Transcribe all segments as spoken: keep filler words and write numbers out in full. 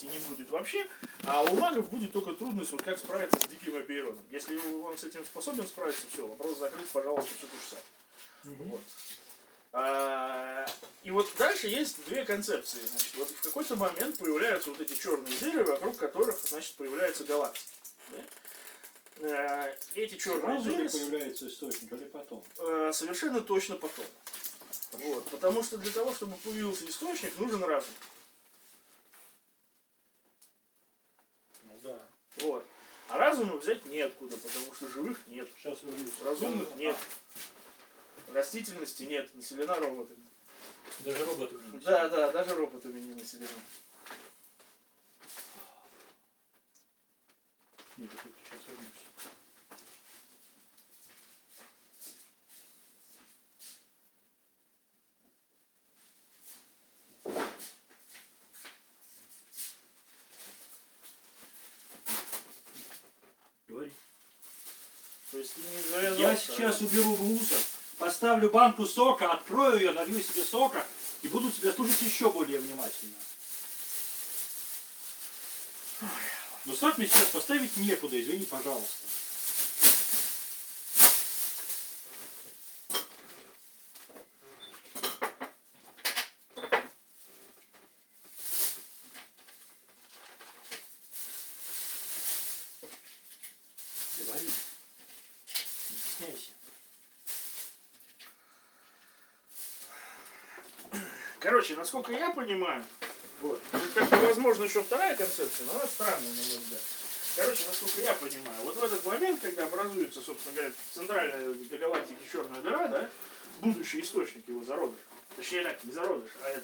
трудностей не будет вообще, а у магов будет только трудность, вот как справиться с диким апейроном. Если он с этим способен справиться, все, вопрос закрыт, пожалуйста, все то же самое. Mm-hmm. Вот. А, и вот дальше есть две концепции. Значит, вот в какой-то момент появляются вот эти черные дыры, вокруг которых, значит, появляются галактики. Да? А, эти черные Сразу дыры появляется источник или потом? А, совершенно точно потом. Вот, потому что для того, чтобы появился источник, нужен разум. Ну да. Вот. А разума взять неоткуда, потому что живых нет. Сейчас разумных нет. Растительности нет, населена роботами. Даже роботами не Да, да, даже роботами не населена. Нет, сейчас вернусь. Говори. То есть ты не завязался, Я сейчас уберу в мусор, поставлю банку сока, открою ее, налью себе сока и буду тебя слушать еще более внимательно. Но сок мне сейчас поставить некуда, извини, пожалуйста. Говори. Не стесняйся. Короче, насколько я понимаю, вот, как-то возможно еще вторая концепция, но она странная, на мой взгляд. Короче, насколько я понимаю, вот в этот момент, когда образуется, собственно говоря, центральная для галактики черная дыра, да, будущий источник его зародыша, точнее так, не зародыш, а это.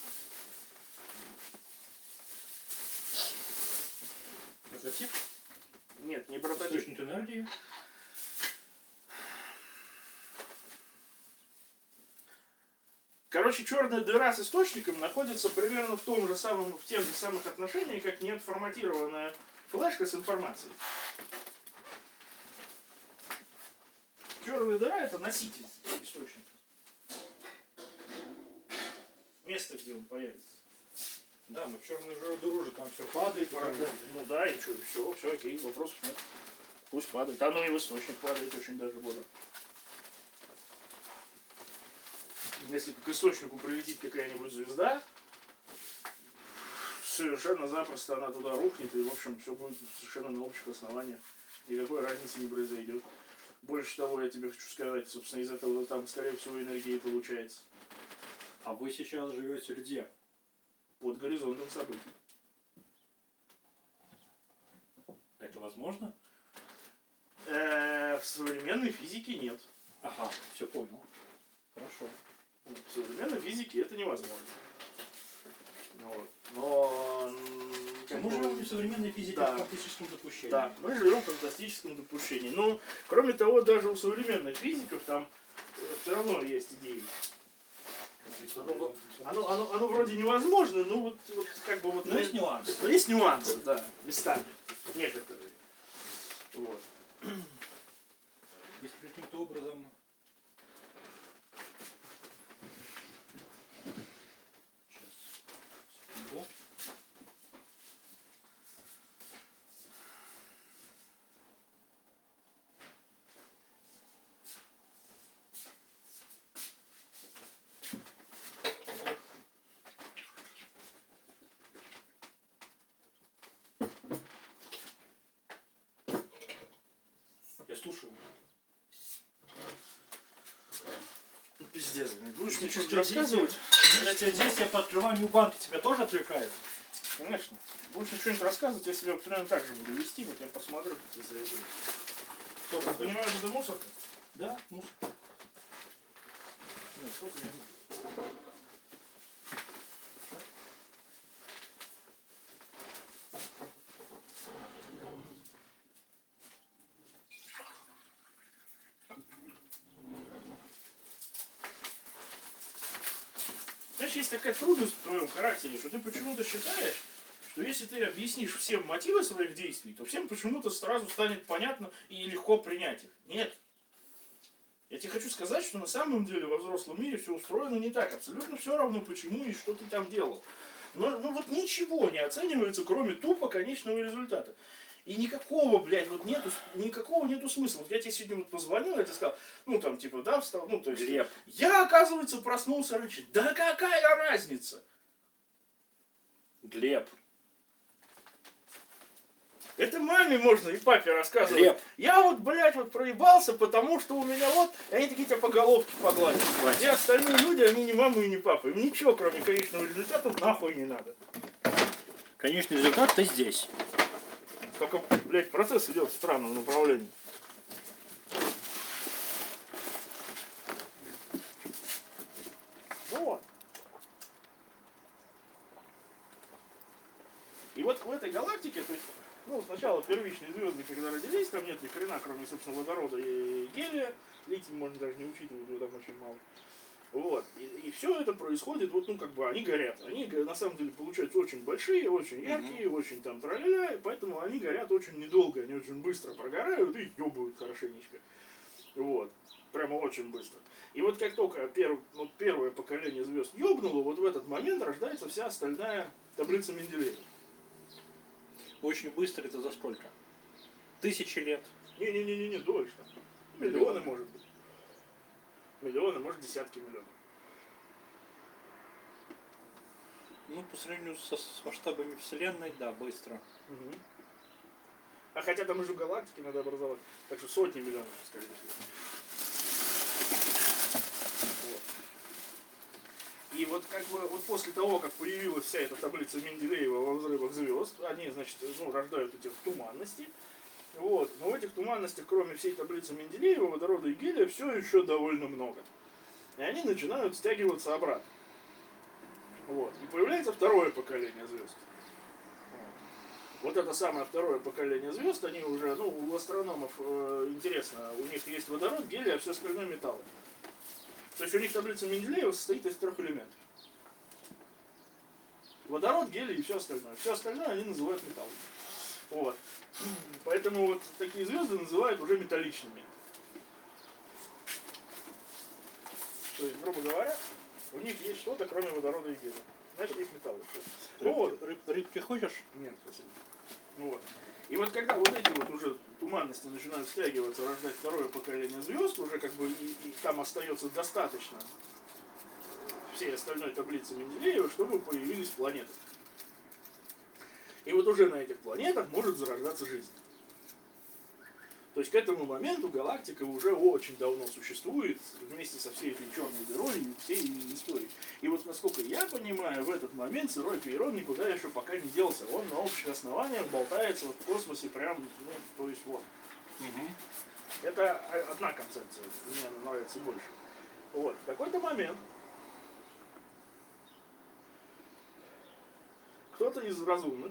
Прототип? Нет, не прототип. Источник энергии. Короче, черная дыра с источником находится примерно в том же самом, в тех же самых отношениях, как неотформатированная флешка с информацией. Черная дыра — это носитель источника. Место, где он появится. Да, но в черную дыру же там все падает. Да, ну да, и что, все, все, окей, вопросов нет. Пусть падает. Оно и в источник падает очень даже бодро. Если к источнику прилетит какая-нибудь звезда, совершенно запросто она туда рухнет, и, в общем, все будет совершенно на общих основаниях. Никакой разницы не произойдет. Больше того, я тебе хочу сказать, собственно, из этого там, скорее всего, энергия получается. А вы сейчас живете где? Под горизонтом событий. Это возможно? Э-э, в современной физике нет. Ага, все понял. Хорошо. В современной физике это невозможно. Вот. Но... Мы живем в современной физике, да. в фактическом допущении. Да, мы живем в фантастическом допущении. Но, кроме того, даже у современных физиков там все равно есть идеи. Оно, оно, оно, оно вроде невозможно, но вот, вот как бы вот... Но есть нюансы. Но есть нюансы, да, местами. Некоторые. Вот. Если каким-то образом... Я слушаю. Пиздец, будешь мне что-то рассказывать? Здесь я по открыванию банки тебя тоже отвлекает? Конечно. Будешь мне что-нибудь рассказывать, я себя примерно так же буду вести, вот я посмотрю, как ты зареагируешь. Что, ты понимаешь, это мусорка? Да, мусор. Нет, сколько не буду. Знаешь, есть такая трудность в твоем характере, что ты почему-то считаешь, что если ты объяснишь всем мотивы своих действий, то всем почему-то сразу станет понятно и легко принять их. Нет. Я тебе хочу сказать, что на самом деле во взрослом мире все устроено не так. Абсолютно все равно, почему и что ты там делал. Но ну, вот ничего не оценивается, кроме тупо конечного результата. И никакого, блядь, вот нету, никакого нету смысла. Вот я тебе сегодня вот позвонил, я тебе сказал, ну там типа, да, встал, ну то есть, Глеб. я, оказывается, проснулся раньше. Да какая разница? Глеб. Это маме можно и папе рассказывать. Глеб. Я вот, блядь, вот проебался, потому что у меня вот, и они такие тебя по головке погладят. Хватит. И остальные люди, они не мамы и не папы. Им ничего, кроме конечного результата, нахуй не надо. Конечный результат ты здесь. Только, блядь, процесс идет в странном направлении. Ну вот. И вот в этой галактике, то есть, ну, сначала первичные звезды, когда родились, там нет ни хрена, кроме, собственно, водорода и гелия. Литий можно даже не учитывать, его там очень мало. Вот. И, и все это происходит, вот, ну, как бы, они горят. Они, на самом деле, получаются очень большие, очень яркие, mm-hmm. очень там тра-ля-ля, и поэтому они горят очень недолго, они очень быстро прогорают и ёбают хорошенечко. Вот. Прямо очень быстро. И вот как только перв, вот первое поколение звезд ёбнуло, вот в этот момент рождается вся остальная таблица Менделеева. Очень быстро это за сколько? Тысячи лет. Не-не-не-не, дольше. Миллионы, может быть. Миллионы, может, десятки миллионов. Ну, по сравнению со, с масштабами Вселенной, да, быстро. Угу. А хотя там уже галактики надо образовать. Так что сотни миллионов, скорее всего. Вот. И вот как бы вот после того, как появилась вся эта таблица Менделеева во взрывах звезд, они, значит, ну, рождают эти туманности. Вот. Но в этих туманностях, кроме всей таблицы Менделеева, водорода и гелия, все еще довольно много. И они начинают стягиваться обратно. Вот. И появляется второе поколение звезд. Вот это самое второе поколение звезд, они уже, ну, у астрономов э, интересно, у них есть водород, гелий, а все остальное металлы. То есть у них таблица Менделеева состоит из трех элементов. Водород, гелий и все остальное. Все остальное они называют металлами. Вот. Поэтому вот такие звезды называют уже металличными. То есть, грубо говоря, у них есть что-то, кроме водорода и гелия. Значит, есть металлы. Ну, вот. Рыб, рыбки хочешь? Нет, спасибо. Ну, вот. И вот когда вот эти вот уже туманности начинают стягиваться, рождать второе поколение звезд, уже как бы и, и там остается достаточно всей остальной таблицы Менделеева, чтобы появились планеты. И вот уже на этих планетах может зарождаться жизнь. То есть к этому моменту галактика уже очень давно существует вместе со всей этой черной дырой и всей ее историей. И вот насколько я понимаю, в этот момент сырой Пейрон никуда еще пока не делся. Он на общих основаниях болтается вот в космосе прям, ну, то есть вот. Угу. Это одна концепция, мне она нравится больше. Вот. В какой-то момент кто-то из разумных,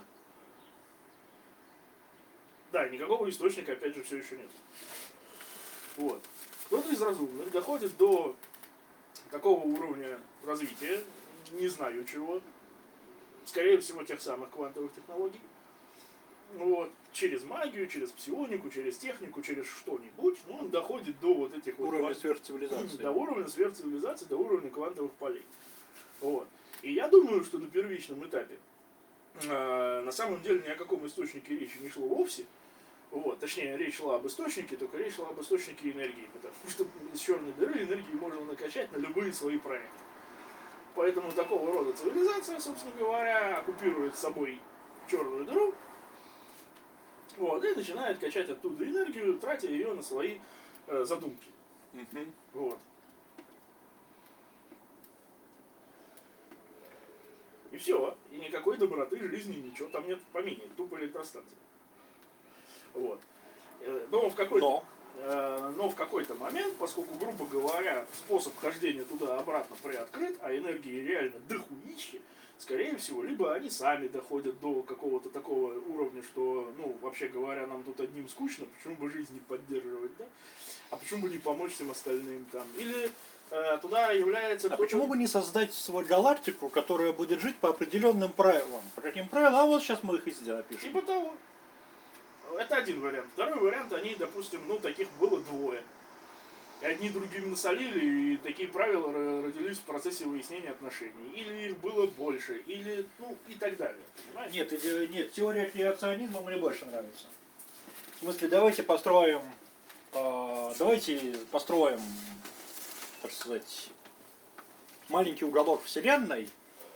да, никакого источника, опять же, все еще нет. Вот. Кто-то из разумных доходит до такого уровня развития, не знаю чего, скорее всего, тех самых квантовых технологий, вот, через магию, через псионику, через технику, через что-нибудь, но он доходит до вот этих вот Уровня квант... сверхцивилизации. До уровня сверхцивилизации, до уровня квантовых полей. Вот. И я думаю, что на первичном этапе э, на самом деле ни о каком источнике речи не шло вовсе. Вот. Точнее, речь шла об источнике, только речь шла об источнике энергии, потому что из черной дыры энергии можно накачать на любые свои проекты. Поэтому такого рода цивилизация, собственно говоря, оккупирует собой черную дыру, вот, и начинает качать оттуда энергию, тратя ее на свои э, задумки. Угу. Вот. И все. И никакой доброты, жизни, ничего там нет в помине. Тупо электростанция. Вот. Но в какой-то, Но. э, но в какой-то момент, поскольку, грубо говоря, способ хождения туда-обратно приоткрыт, а энергии реально дохуищи, скорее всего, либо они сами доходят до какого-то такого уровня, что, ну, вообще говоря, нам тут одним скучно, почему бы жизнь не поддерживать, да? А почему бы не помочь всем остальным там? Или э, туда является... А почему бы не создать свою галактику, которая будет жить по определенным правилам? По каким правилам? А вот сейчас мы их и запишем. Типа того. Это один вариант. Второй вариант, они, допустим, ну, таких было двое. И одни другим насолили, и такие правила ро- родились в процессе выяснения отношений. Или их было больше, или, ну, и так далее. Понимаете? Нет, иде- нет, теория креационизма мне больше нравится. В смысле, давайте построим, э, давайте построим, так сказать, маленький уголок Вселенной,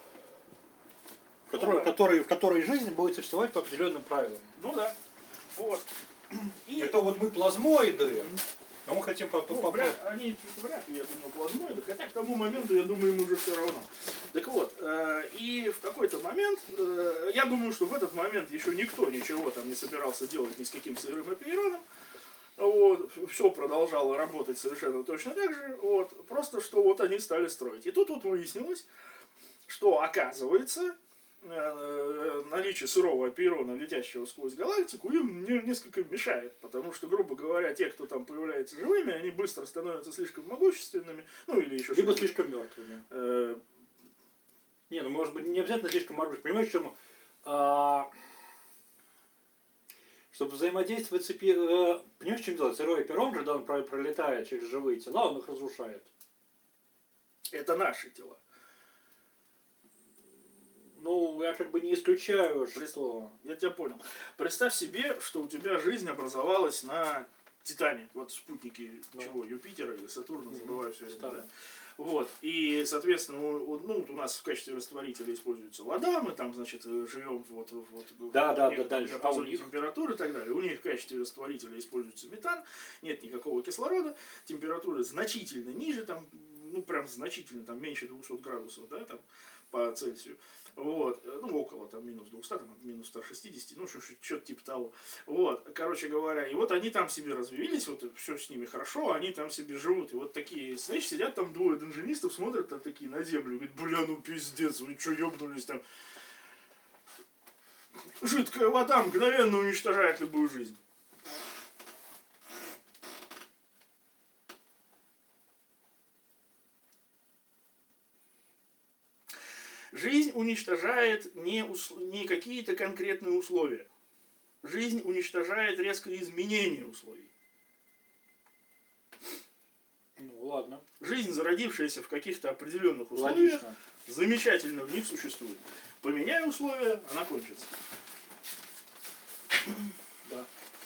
в которой, Ну да. который, в которой жизнь будет существовать по определенным правилам. Ну да. Вот. И Это вот мы плазмоиды, а мы хотим по, по- ну, по- вряд, они чуть вряд ли, я думаю, плазмоиды, хотя к тому моменту, я думаю, им уже все равно. Так вот, э, и в какой-то момент, э, я думаю, что в этот момент еще никто ничего там не собирался делать ни с каким сырым эпироном. Вот, все продолжало работать совершенно точно так же. Вот, просто что вот они стали строить. И тут вот выяснилось, что оказывается э, наличие сырого апирона, летящего сквозь галактику, им не- несколько мешает, потому что, грубо говоря, те, кто там появляется живыми, они быстро становятся слишком могущественными, ну или еще либо что-то. слишком мертвыми. Э, Не, ну может быть не обязательно слишком могущественными. Понимаешь, в чем? А, чтобы взаимодействовать с эпи... э, Понимаешь, в чем дело? Сырой эпирон, когда он про- пролетает через живые тела, он их разрушает. это наши тела. Ну, я как бы не исключаю, что... Я тебя понял. Представь себе, что у тебя жизнь образовалась на Титане. Вот спутники Да. чего, Юпитера или Сатурна, Мгм. забываю все это. Старый. Да. Вот. И, соответственно, у, у- ну, вот у нас в качестве растворителя используется вода, мы там, значит, живем вот, вот, Да, в да, да, некотором дальше. диапазоне А у них? температуры и так далее. У них в качестве растворителя используется метан, нет никакого кислорода, температура значительно ниже, там, ну, прям значительно, там, меньше двухсот градусов, да, там, по Цельсию. Вот, ну, около там минус двухсот, там, минус ста шестидесяти, ну, что-то типа того. Вот, короче говоря, и вот они там себе развились, вот все с ними хорошо, они там себе живут. И вот такие, знаешь, сидят там двое донжинистов, смотрят там такие на землю, говорят, бля, ну пиздец, вы что, ёбнулись там? Жидкая вода мгновенно уничтожает любую жизнь. Жизнь уничтожает не, ус- не какие-то конкретные условия. Жизнь уничтожает резкое изменение условий. Ну, ладно. Жизнь, зародившаяся в каких-то определенных условиях, Логично. замечательно в них существует. Поменяй условия, она кончится. Да.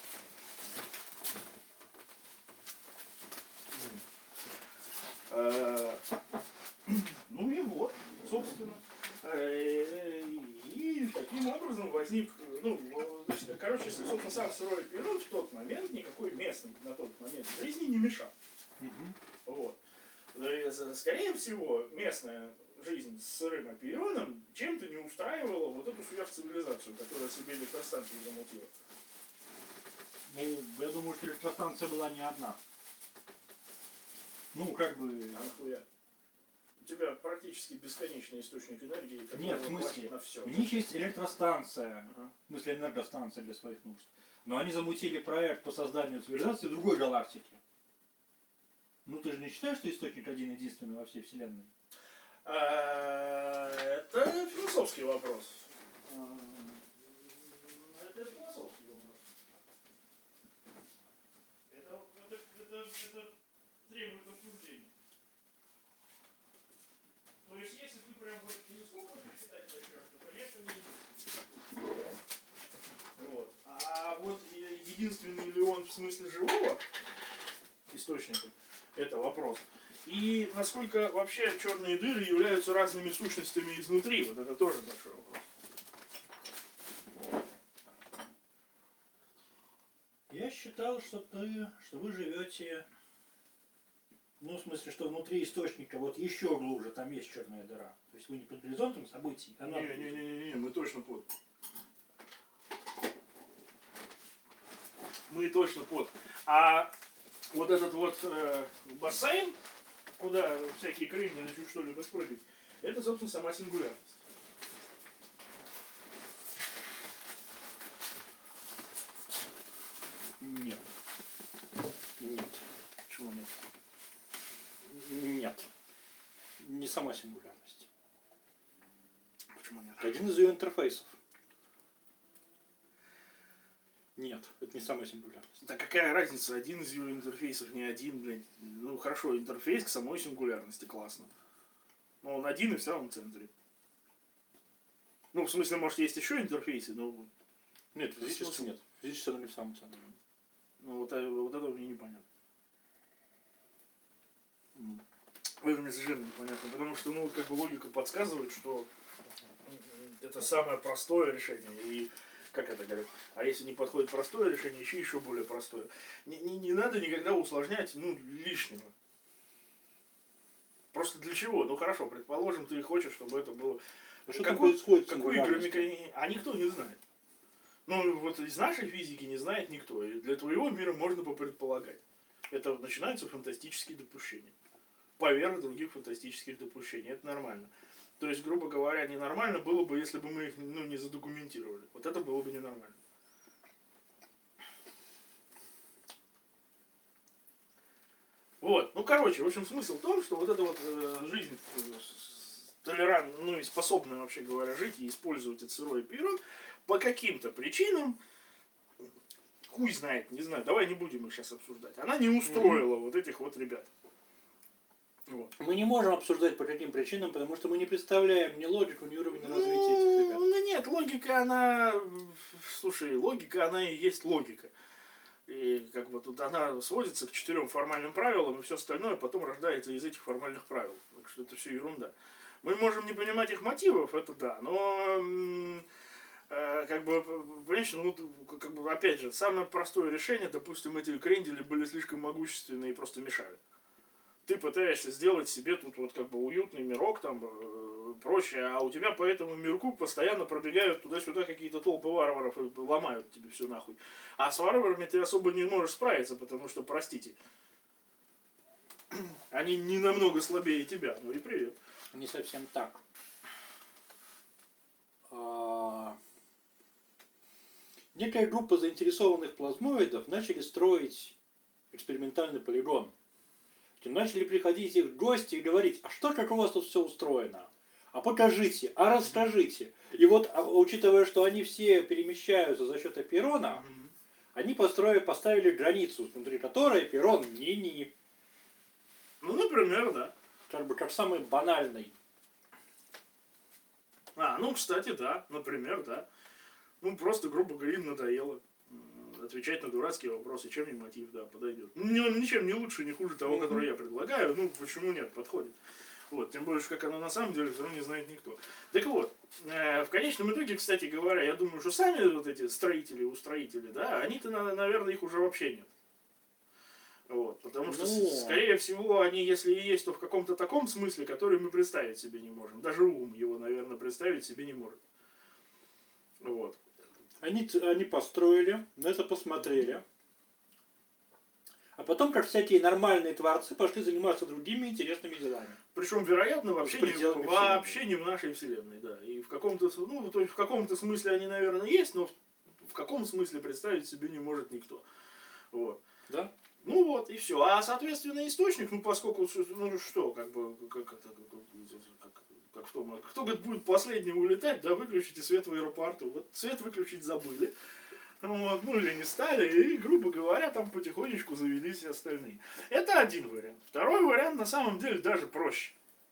Э, Ну и вот, собственно. Э, И таким образом возник, ну, значит, короче, собственно, сам сырой эпирон в тот момент никакой местный на тот момент жизни не мешал. Мгм. Вот. Э, Скорее всего, местная жизнь с сырым апионом чем-то не устраивала вот эту сверхцивилизацию, которая себе электростанцию замутила. Ну, я думаю, что электростанция была не одна. Ну, как бы... А нахуя? У тебя практически бесконечный источник энергии, который Нет, в хватит смысле, на все. у них есть электростанция, Ага. в смысле энергостанция для своих нужд. Но они замутили проект по созданию цивилизации в другой галактике. Ну ты же не считаешь, что источник один единственный во всей Вселенной? А, Это философский вопрос. А, Это философский вопрос. Это, это, это, это требует обсуждения. То есть, если ты прям вот телескопом считать начнешь, то, конечно, не вот. А вот э, единственный ли он в смысле живого источника, это вопрос. И насколько вообще черные дыры являются разными сущностями изнутри, вот это тоже большой вопрос. Я считал, что ты, что вы живете, ну, в смысле, что внутри источника, вот еще глубже, там есть черная дыра. То есть вы не под горизонтом событий, а над горизонтом. Не-не-не, мы точно под. Мы точно под. А вот этот вот э, бассейн, куда всякие крылья начнут что ли спрыгать, это, собственно, сама сингулярность. Нет. Нет. Почему нет? Нет. Не сама сингулярность. Почему нет? Один из ее интерфейсов. Нет, это не самая сингулярность. Да какая разница, один из его интерфейсов, не один, блядь. Ну хорошо, интерфейс к самой сингулярности, классно. Но он один и в самом центре. Ну, в смысле, может, есть еще интерфейсы, но... Нет, физически нет. Физически оно не в самом центре. Ну, вот, вот это мне непонятно. Это мне совершенно непонятно, потому что, ну, как бы логика подсказывает, что это самое простое решение. И, как это говорят, а если не подходит простое решение, еще еще более простое. Не, не, не надо никогда усложнять, ну, лишнего. Просто для чего? Ну, хорошо, предположим, ты хочешь, чтобы это было... А что какой, происходит? какой игромеханизм? А никто не знает. Ну, вот из нашей физики не знает никто. И для твоего мира можно попредполагать. Это начинаются фантастические допущения. Поверх других фантастических допущений. Это нормально. То есть, грубо говоря, ненормально было бы, если бы мы их, ну, не задокументировали. Вот это было бы ненормально. Вот. Ну, короче, в общем, смысл в том, что вот эта вот э, жизнь э, толерантная, ну и способная, вообще говоря, жить и использовать этот сырой пирог, по каким-то причинам, хуй знает, не знаю, давай не будем их сейчас обсуждать, она не устроила mm-hmm. вот этих вот ребят. Вот. Мы не можем обсуждать по каким причинам, потому что мы не представляем ни логику, ни уровень развития этих ребят. Ну нет, логика, она, слушай, логика, она и есть логика. И как бы тут она сводится к четырем формальным правилам, и все остальное потом рождается из этих формальных правил. Так что это все ерунда. Мы можем не понимать их мотивов, это да, но э, как бы, понимаешь, ну, как бы, опять же, самое простое решение, допустим, эти крендели были слишком могущественны и просто мешали. Ты пытаешься сделать себе тут вот как бы уютный мирок, там, э, проще, а у тебя по этому мирку постоянно пробегают туда-сюда какие-то толпы варваров и ломают тебе все нахуй. А с варварами ты особо не можешь справиться, потому что, простите, они не намного слабее тебя. Ну и привет. Не совсем так. А... Некая группа заинтересованных плазмоидов начали строить экспериментальный полигон. Начали приходить их гости и говорить, а что, как у вас тут все устроено? А покажите, а расскажите. И вот, учитывая, что они все перемещаются за счет Аперона, mm-hmm. они построили, поставили границу, внутри которой Аперон не-не. Ну, например, да. Как бы как самый банальный. А, ну, кстати, да, например, да. Ну, просто, грубо говоря, им надоело отвечать на дурацкие вопросы, чем не мотив, да, подойдет. Ну, он ничем не лучше, не хуже того, который я предлагаю, ну, почему нет, подходит. Вот, тем более, как оно на самом деле, все равно не знает никто. Так вот, э, в конечном итоге, кстати говоря, я думаю, что сами вот эти строители, устроители, да, они-то, наверное, их уже вообще нет. Вот, потому что, ну... скорее всего, они, если и есть, то в каком-то таком смысле, который мы представить себе не можем. Даже ум его, наверное, представить себе не может. Вот. Они, они построили, на это посмотрели. А потом, как всякие нормальные творцы, пошли заниматься другими интересными делами. Причем, вероятно, вообще, не, вообще не в нашей вселенной, да. И в каком-то, ну, то есть в каком-то смысле они, наверное, есть, но в, в каком смысле представить себе не может никто. Вот. Да? Ну вот, и все. А, соответственно, источник, ну, поскольку, ну, что, как бы, как это, как, как в том, кто, говорит, будет последним улетать, да, выключите свет в аэропорту. Вот свет выключить забыли. Вот, ну или не стали, и, грубо говоря, там потихонечку завелись и остальные. Это один вариант. Второй вариант на самом деле даже проще.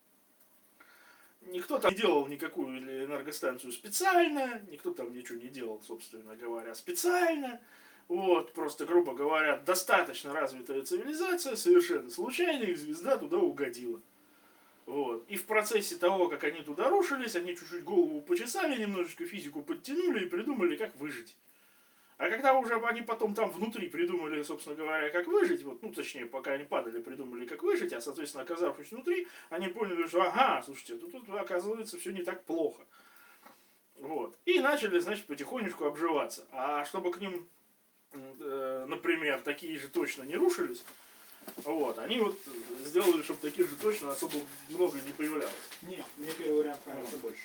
Никто там не делал никакую энергостанцию специально, никто там ничего не делал, собственно говоря, специально. Вот, просто, грубо говоря, достаточно развитая цивилизация, совершенно случайно, и звезда туда угодила. Вот. И в процессе того, как они туда рушились, они чуть-чуть голову почесали, немножечко физику подтянули и придумали, как выжить. А когда уже они потом там внутри придумали, собственно говоря, как выжить, вот, ну, точнее, пока они падали, придумали, как выжить, а, соответственно, оказавшись внутри, они поняли, что, ага, слушайте, тут, тут оказывается, все не так плохо. Вот. И начали, значит, потихонечку обживаться. А чтобы к ним, э, например, такие же точно не рушились, вот, они вот сделали, чтобы таких же точно особо много не появлялось. Нет, мне первый вариант нравится больше.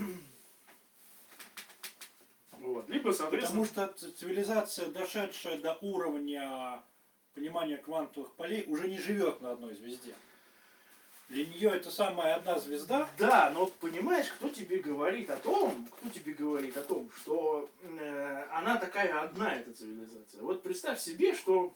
Вот. Либо, соответственно... Потому что цивилизация, дошедшая до уровня понимания квантовых полей, уже не живет на одной звезде. Для нее это самая одна звезда. Да, но понимаешь, кто тебе говорит о том, кто тебе говорит о том, что э, она она такая одна, эта цивилизация. Вот представь себе, что...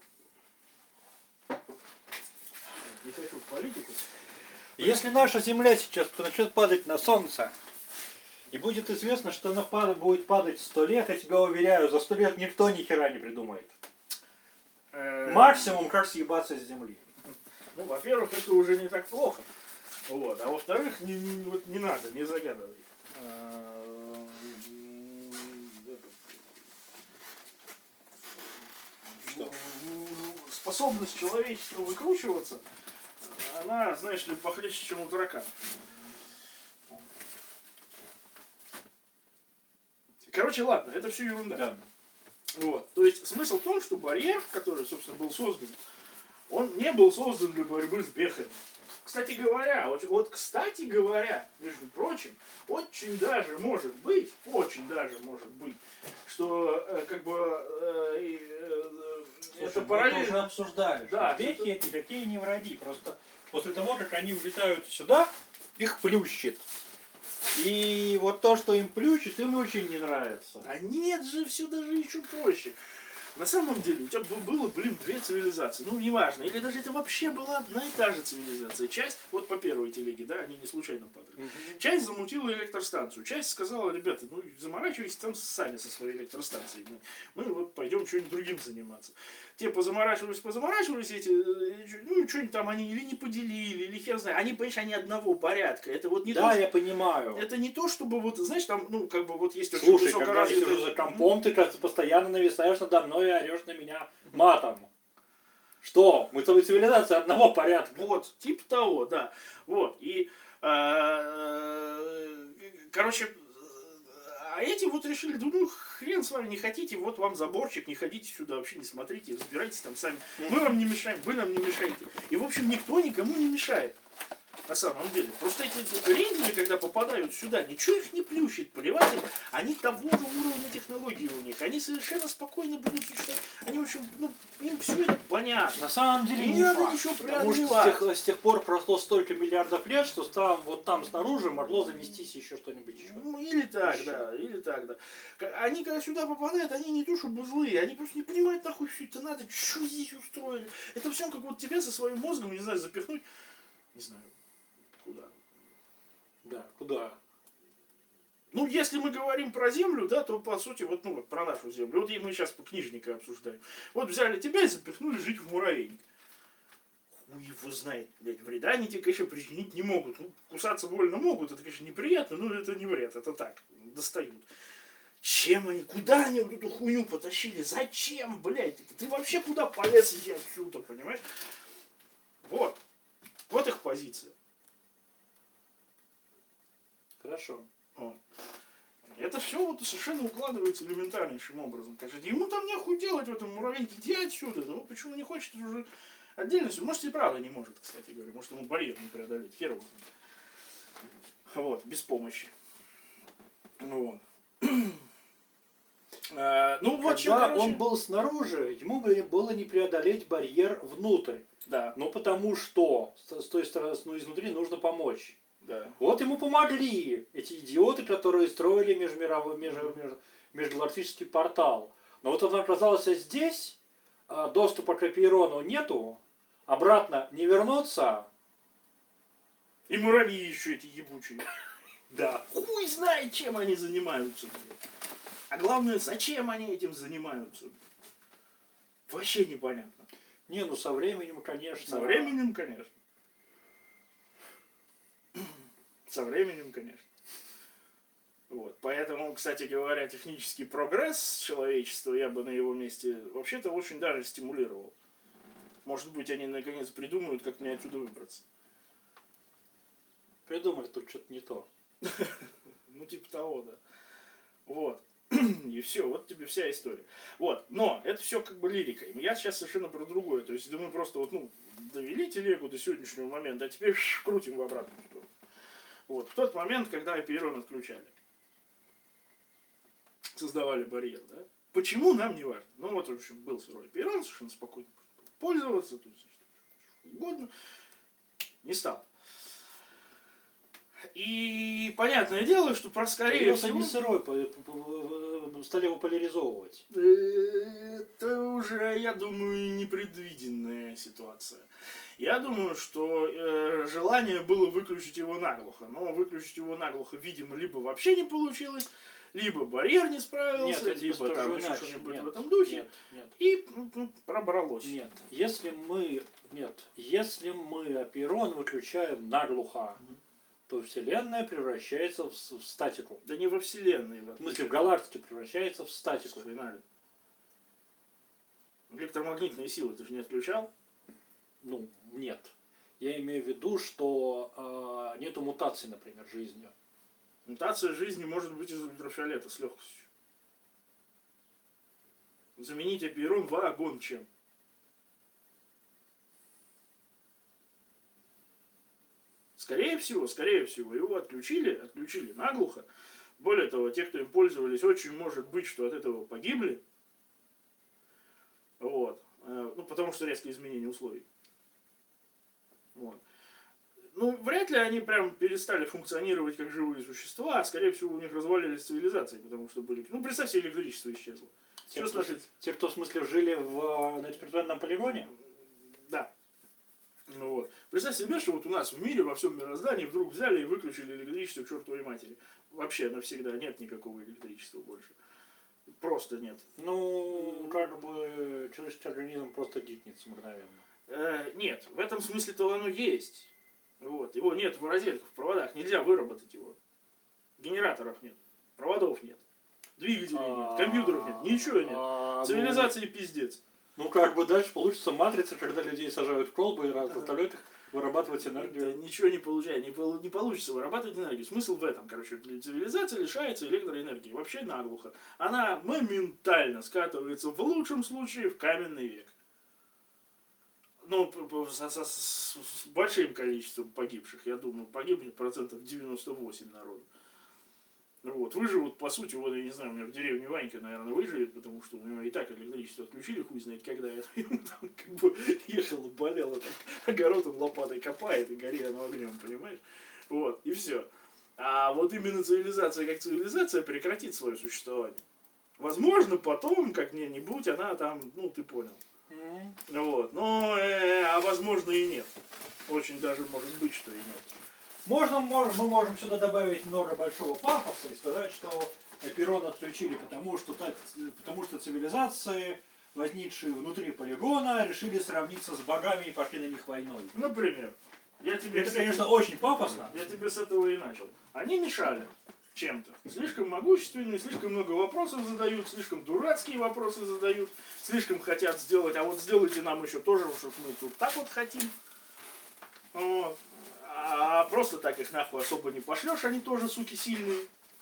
Не хочу в политику. Если наша Земля сейчас начнет падать на Солнце, и будет известно, что она пад- будет падать сто лет, я тебя уверяю, за сто лет никто ни хера не придумает. Э, Максимум как съебаться с Земли. Ну, во-первых, это уже не так плохо. Вот. А во-вторых, не, не- вот не надо, не загадывай. Э, Что? Способность человечества выкручиваться, она, знаешь ли, похлеще, чем у таракана. Короче, ладно, это все ерунда. Да. Вот. То есть смысл в том, что барьер, который, собственно, был создан, он не был создан для борьбы с бехами. Кстати говоря, вот, вот кстати говоря, между прочим, очень даже может быть, очень даже может быть, что э, как бы э, э, Слушай, это мы параллельно. уже обсуждали, Да, что бехи эти такие не враги. Просто после того, как они улетают сюда, их плющит. И вот то, что им плющит, им очень не нравится. А нет же, все даже еще проще. На самом деле, у тебя бы было, блин, две цивилизации. Ну, неважно. Или даже это вообще была одна и та же цивилизация. Часть, вот по первой телеге, да, они не случайно падали. Мгм. Часть замутила электростанцию. Часть сказала, ребята, ну, заморачивайтесь там сами со своей электростанцией. Мы, мы вот пойдем что-нибудь другим заниматься. Те позаморачивались, позаморачивались, эти, э, ну, что-нибудь там они или не поделили, или хер знает. Они, понимаешь, они одного порядка. Это вот не Да, то, я понимаю. это не то, чтобы вот, знаешь, там, ну, как бы вот есть очень Слушай, когда я высокоразвитые- сижу за компом, ты как-то постоянно нависаешь надо мной и орешь на меня матом. Что? Мы с тобой цивилизация одного порядка. Вот, типа того, да. Вот. И, э, короче, а эти вот решили, да ну хрен с вами, не хотите, вот вам заборчик, не ходите сюда, вообще не смотрите, разбирайтесь там сами. Мы вам не мешаем, вы нам не мешаете. И, в общем, никто никому не мешает. На самом деле. Просто эти рейдеры, когда попадают сюда, ничего их не плющит, плевать им. Они того же уровня технологий у них. Они совершенно спокойно будут существовать. Они, в общем, ну, им все это понятно. На самом деле Не не надо факт, ничего потому что с преодолевать. тех, с тех пор прошло столько миллиардов лет, что там, вот там снаружи могло заместись еще что-нибудь еще. Ну, или так, Еще. да, или так, да. К- Они, когда сюда попадают, они не то чтобы злые, они просто не понимают, нахуй все это надо, что здесь устроили. Это все как вот тебя со своим мозгом, не знаю, запихнуть, не знаю, куда. Да, куда? Ну, если мы говорим про землю, да, то по сути, вот, ну, вот про нашу землю. Вот и мы сейчас по книжника обсуждаем. Вот взяли тебя и запихнули жить в муравейник. Хуй его знает, блядь, вреда они тебе, конечно, причинить не могут. Ну, кусаться больно могут, это, конечно, неприятно, но это не вред, это так, достают. Чем они, куда они вот эту хуйню потащили? Зачем, блядь? Ты вообще куда полез, иди отсюда, понимаешь? Вот. Вот их позиция. Хорошо. Вот. Это все вот совершенно укладывается элементарнейшим образом. Конечно, ему там нехуй делать в этом муравейнике, иди отсюда. Ну почему не хочет, это уже отдельность. Может и правда не может, кстати говоря. Может ему барьер не преодолеть. Хер его знает. Вот, без помощи. Вот. А, ну вот чем, Когда короче, он был снаружи, ему бы было не преодолеть барьер внутрь. Да, Ну потому что с с той стороны, ну, изнутри нужно помочь. да. Вот ему помогли эти идиоты, которые строили межмировой, меж, меж- межгалактический портал. Но вот он оказался здесь, а, доступа к Апейрону нету, обратно не вернуться. И муравьи еще эти ебучие. Да. Хуй знает, чем они занимаются. Блядь. А главное, зачем они этим занимаются. Вообще непонятно. Не, ну со временем, конечно. Со временем, конечно. Со временем, конечно. Вот. Поэтому, кстати говоря, технический прогресс человечества я бы на его месте вообще-то очень даже стимулировал. Может быть, они наконец придумают, как мне отсюда выбраться. Придумали тут что-то не то. Ну, типа того, да. Вот. И все, вот тебе вся история. Вот, но это все как бы лирика. Я сейчас совершенно про другое. То есть, да мы просто вот, ну, довели телегу до сегодняшнего момента, а теперь ш, крутим в обратную сторону. Вот, в тот момент, когда Апейрон отключали, создавали барьер, да? Почему, нам не важно. Ну, вот, в общем, был сырой Апейрон, совершенно спокойно пользоваться, то есть, что угодно, не стал. и понятное дело, что про скорее Придется всего... не сырой, по, по, по, стали его поляризовывать. Это уже, я думаю, непредвиденная ситуация. Я думаю, что э, желание было выключить его наглухо, но выключить его наглухо, видимо, либо вообще не получилось, либо барьер не справился, Нет, либо там еще иначе. что-нибудь Нет, в этом духе, нет, нет. и ну, ну, пробралось. Нет, если мы, нет, если мы Аперон выключаем наглухо, то Вселенная превращается в, в статику. Да не во Вселенной. В смысле, в галактике превращается в статику. Хрена. Электромагнитные силы ты же не отключал? Ну, нет. Я имею в виду, что э, нету мутаций, например, жизни. Мутация жизни может быть из ультрафиолета с легкостью. Заменить Аперон вагон чем? Скорее всего, скорее всего, его отключили, отключили наглухо. Более того, те, кто им пользовались, очень может быть, что от этого погибли. Вот. Ну, потому что резкое изменение условий. Вот. Ну, вряд ли они прям перестали функционировать как живые существа, а скорее всего у них развалились цивилизации, потому что были... Ну, представь себе, электричество исчезло. Те, Что кто, значит? те, кто в смысле жили в, на экспериментальном полигоне? Да. Ну, вот. Представь себе, что вот у нас в мире, во всем мироздании вдруг взяли и выключили электричество к чертовой матери. Вообще навсегда нет никакого электричества больше. Просто нет. Ну, как бы человеческий организм просто гибнет мгновенно. Э, нет, в этом смысле-то оно есть. Вот. Его нет в розетках, в проводах. Нельзя выработать его. Генераторов нет. Проводов нет. Двигателей нет. Компьютеров нет. Ничего нет. Цивилизации пиздец. Ну, как бы дальше получится матрица, когда людей сажают в колбы и раз заставляют их вырабатывать Это энергию. ничего не получается, не, пол- не получится вырабатывать энергию. Смысл в этом, короче, цивилизация лишается электроэнергии. Вообще наглухо. Она моментально скатывается, в лучшем случае, в каменный век. Ну, со- со- с, с большим количеством погибших. Я думаю, погибнет процентов девяносто восемь народу. Вот. Выживут, по сути, вот, я не знаю, у меня в деревне Ванька, наверное, выживет, потому что у него и так электричество отключили, хуй знает когда. Я ему там как бы ехала, болела, так, огород он лопатой копает, и гори оно огнем, понимаешь? Вот, и все. А вот именно цивилизация как цивилизация прекратит свое существование. Возможно, потом, как-нибудь, она там, ну, ты понял. Mm. Вот. Но, э, а возможно и нет. Очень даже может быть, что и нет. Можно, можем, мы можем сюда добавить много большого пафоса и сказать, что Аперон отключили, потому что, так, потому что цивилизации, возникшие внутри полигона, решили сравниться с богами и пошли на них войной. Например, я тебе, Это, кстати, конечно, очень пафосно. я тебе с этого и начал. Они мешали чем-то. Слишком могущественные, слишком много вопросов задают, слишком дурацкие вопросы задают, слишком хотят сделать, а вот сделайте нам еще тоже, чтобы мы тут так вот хотим. Вот. А просто так их нахуй особо не пошлешь, они тоже, суки, сильные.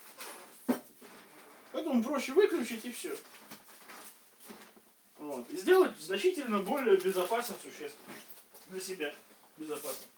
Поэтому проще выключить и все. Вот. И сделать значительно более безопасных существ. Для себя безопасно.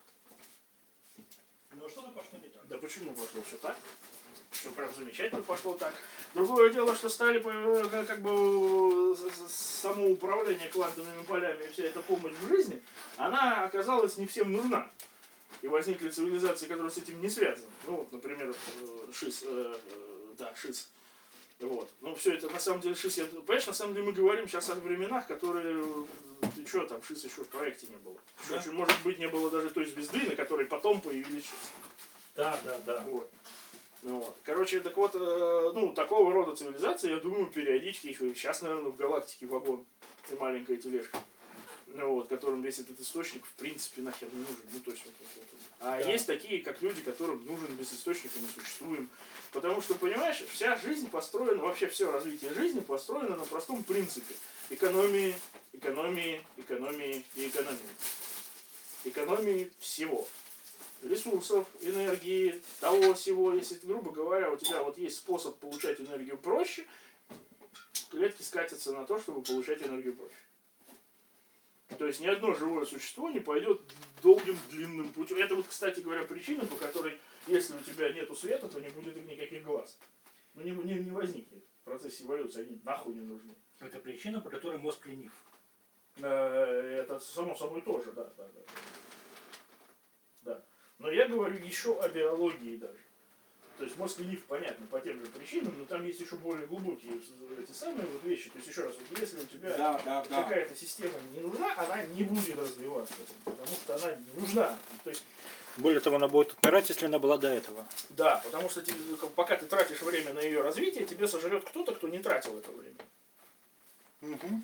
Но что-то пошло не так. Да почему пошло все так? Все прям замечательно пошло так. Другое дело, что стали э, как бы самоуправление квантовыми полями и вся эта помощь в жизни, она оказалась не всем нужна. И возникли цивилизации, которые с этим не связаны. Ну вот, например, ШИС, э, э, да, ШИС. Вот. Ну все это на самом деле ШИС, я, понимаешь, на самом деле мы говорим сейчас о временах, которые, ты что, там ШИС еще в проекте не было. Да? Еще, может быть, не было даже той звезды, на которой потом появились ШИС. Да, да, да. Вот. Ну, вот. Короче, так вот, э, ну, такого рода цивилизации, я думаю, периодически еще сейчас, наверное, в галактике вагон и маленькая тележка. Ну, вот, которым весь этот источник, в принципе, нахер не нужен. Ну, то есть, вот, вот, вот. А да. Есть такие, как люди, которым нужен без источника, мы существуем. Потому что, понимаешь, вся жизнь построена, вообще все развитие жизни построено на простом принципе. Экономии, экономии, экономии и экономии. Экономии всего. Ресурсов, энергии, того всего. Если, грубо говоря, у тебя вот есть способ получать энергию проще, клетки скатятся на то, чтобы получать энергию проще. То есть ни одно живое существо не пойдет долгим длинным путем. Это вот, кстати говоря, причина, по которой, если у тебя нету света, то не будет никаких глаз. Ну не, не, не возникнет в процессе эволюции, они нахуй не нужны. Это причина, по которой мозг ленив. Это само собой тоже, да, да, да. Да. Но я говорю еще о биологии даже. То есть мозг ленив, понятно, по тем же причинам, но там есть еще более глубокие эти самые вот вещи. То есть еще раз, вот если у тебя Да, да, да. какая-то система не нужна, она не будет развиваться, потому что она не нужна. То есть, Более того, она будет отмирать, если она была до этого. да, потому что тебе, пока ты тратишь время на ее развитие, тебе сожрет кто-то, кто не тратил это время. Угу.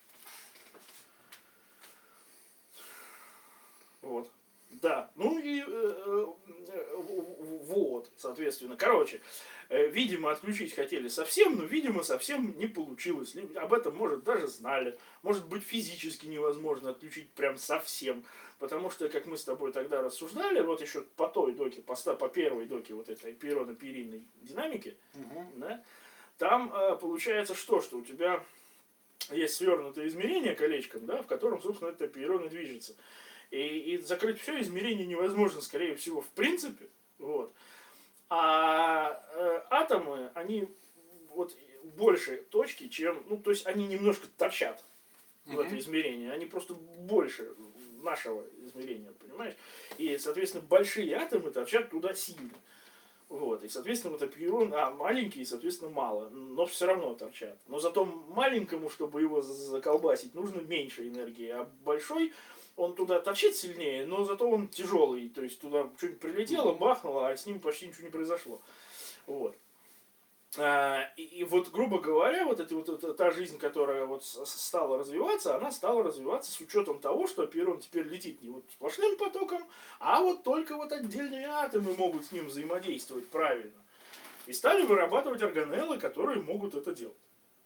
Вот. Да, ну и э, э, вот, соответственно. Короче, э, видимо, отключить хотели совсем, но, видимо, совсем не получилось. Об этом, может, даже знали. Может быть, физически невозможно отключить прям совсем. Потому что, как мы с тобой тогда рассуждали, вот еще по той доке, по, по первой доке вот этой пироно-перийной динамики, Угу. да, там э, получается что, что у тебя есть свернутое измерение колечком, да, в котором, собственно, это пирона движется. И, и закрыть все измерение невозможно, скорее всего, в принципе. Вот. А э, атомы, они вот больше точки, чем... Ну, то есть они немножко торчат в Мгм. это измерение. Они просто больше нашего измерения, понимаешь? И, соответственно, большие атомы торчат туда сильно. Вот. И, соответственно, вот пирон, а маленькие, соответственно, мало. Но все равно торчат. Но зато маленькому, чтобы его заколбасить, нужно меньше энергии. А большой, он туда торчит сильнее, но зато он тяжелый. То есть туда что-нибудь прилетело, бахнуло, а с ним почти ничего не произошло. Вот. А, и, и вот, грубо говоря, вот, эта, вот эта, та жизнь, которая вот стала развиваться, она стала развиваться с учетом того, что пирон теперь летит не вот сплошным потоком, а вот только вот отдельные атомы могут с ним взаимодействовать правильно. И стали вырабатывать органеллы, которые могут это делать.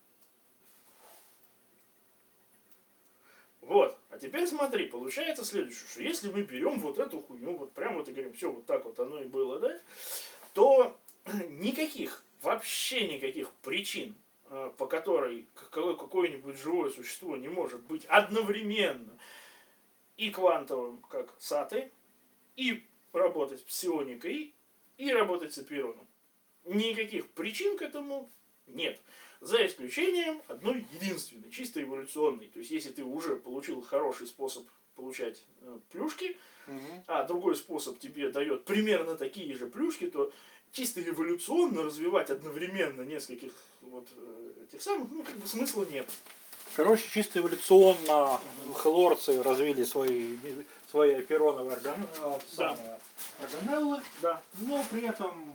Вот. А теперь смотри, получается следующее, что если мы берем вот эту хуйню, вот прям вот и говорим, все, вот так вот оно и было, да, то никаких, вообще никаких причин, по которой какое-нибудь живое существо не может быть одновременно и квантовым, как саты, и работать с псионикой, и работать с апироном. Никаких причин к этому нет. За исключением одной единственной, чисто эволюционной. То есть, если ты уже получил хороший способ получать э, плюшки, Угу. а другой способ тебе дает примерно такие же плюшки, то чисто эволюционно развивать одновременно нескольких вот э, этих самых, ну, как бы смысла нет. Короче, чисто эволюционно хлорцы развили свои, свои апироновые орган- а, Да. самые органеллы, Да. но при этом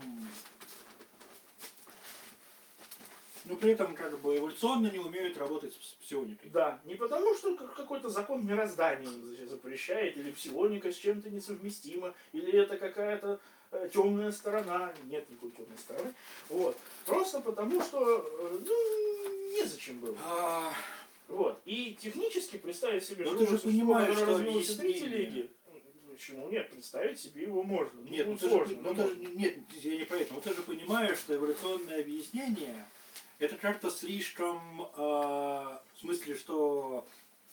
но при этом как бы эволюционно не умеют работать с псионикой. Да, не потому, что какой-то закон мироздания запрещает, или псионика с чем-то несовместима, или это какая-то э, темная сторона. Нет никакой темной стороны. Вот. Просто потому, что э, ну, незачем было. А, Вот. И технически представить себе Но живое ты же существо, понимаешь, которое что развилось в три объяснение- телеги. Почему нет? Представить себе его можно. Нет, ну, ну ты сложно, же, но ну ты же- можно. нет, я не про это. Но ты же понимаешь, что эволюционное объяснение это как-то слишком, э, в смысле, что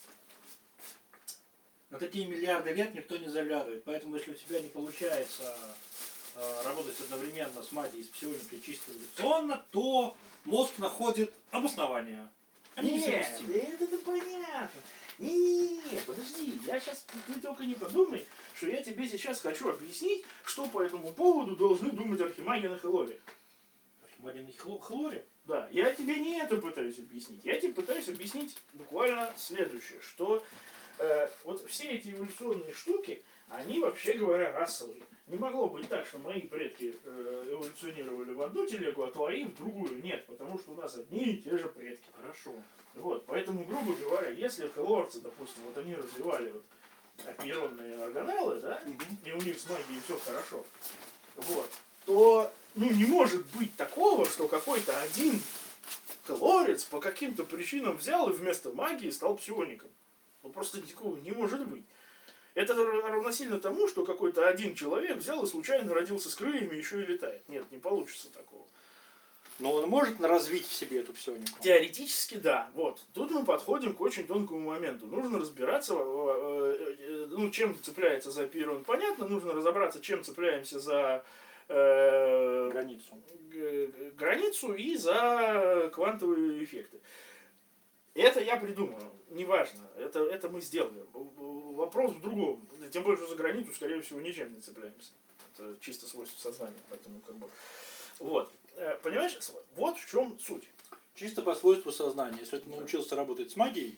на такие миллиарды лет никто не заглядывает. Поэтому если у тебя не получается э, работать одновременно с магией и с псионикой чисто эволюционно, то мозг находит обоснование. Они Нет, несовместимы. да это понятно. Не, подожди, я сейчас, ты только не подумай, что я тебе сейчас хочу объяснить, что по этому поводу должны думать архимаги на Хелоре. Архимаги на хло- хлоре? Да, я тебе не это пытаюсь объяснить. Я тебе пытаюсь объяснить буквально следующее, что э, вот все эти эволюционные штуки, они, вообще говоря, расовые. Не могло быть так, что мои предки э, эволюционировали в одну телегу, а твои в другую. Нет, потому что у нас одни и те же предки. Хорошо. Вот, поэтому, грубо говоря, если хелорцы, допустим, вот они развивали вот апиронные органеллы, да, и у них с магией все хорошо, вот, то, ну, не может быть такого, что какой-то один хелорец по каким-то причинам взял и вместо магии стал псиоником. Ну, просто такого не может быть. Это равносильно тому, что какой-то один человек взял и случайно родился с крыльями и еще и летает. Нет, не получится такого. Но он может развить в себе эту псионику? Теоретически да. Вот. Тут мы подходим к очень тонкому моменту. Нужно разбираться, э, э, ну, чем цепляется за пирон, понятно. Нужно разобраться, чем цепляемся за э, Границу. г- границу и за квантовые эффекты. Это я придумаю, неважно, это, это мы сделаем. Вопрос в другом. Тем более, что за границу, скорее всего, ничем не цепляемся. Это чисто свойство сознания, поэтому как бы... Вот. Понимаешь, вот в чем суть. Чисто по свойству сознания. Если ты научился работать с магией,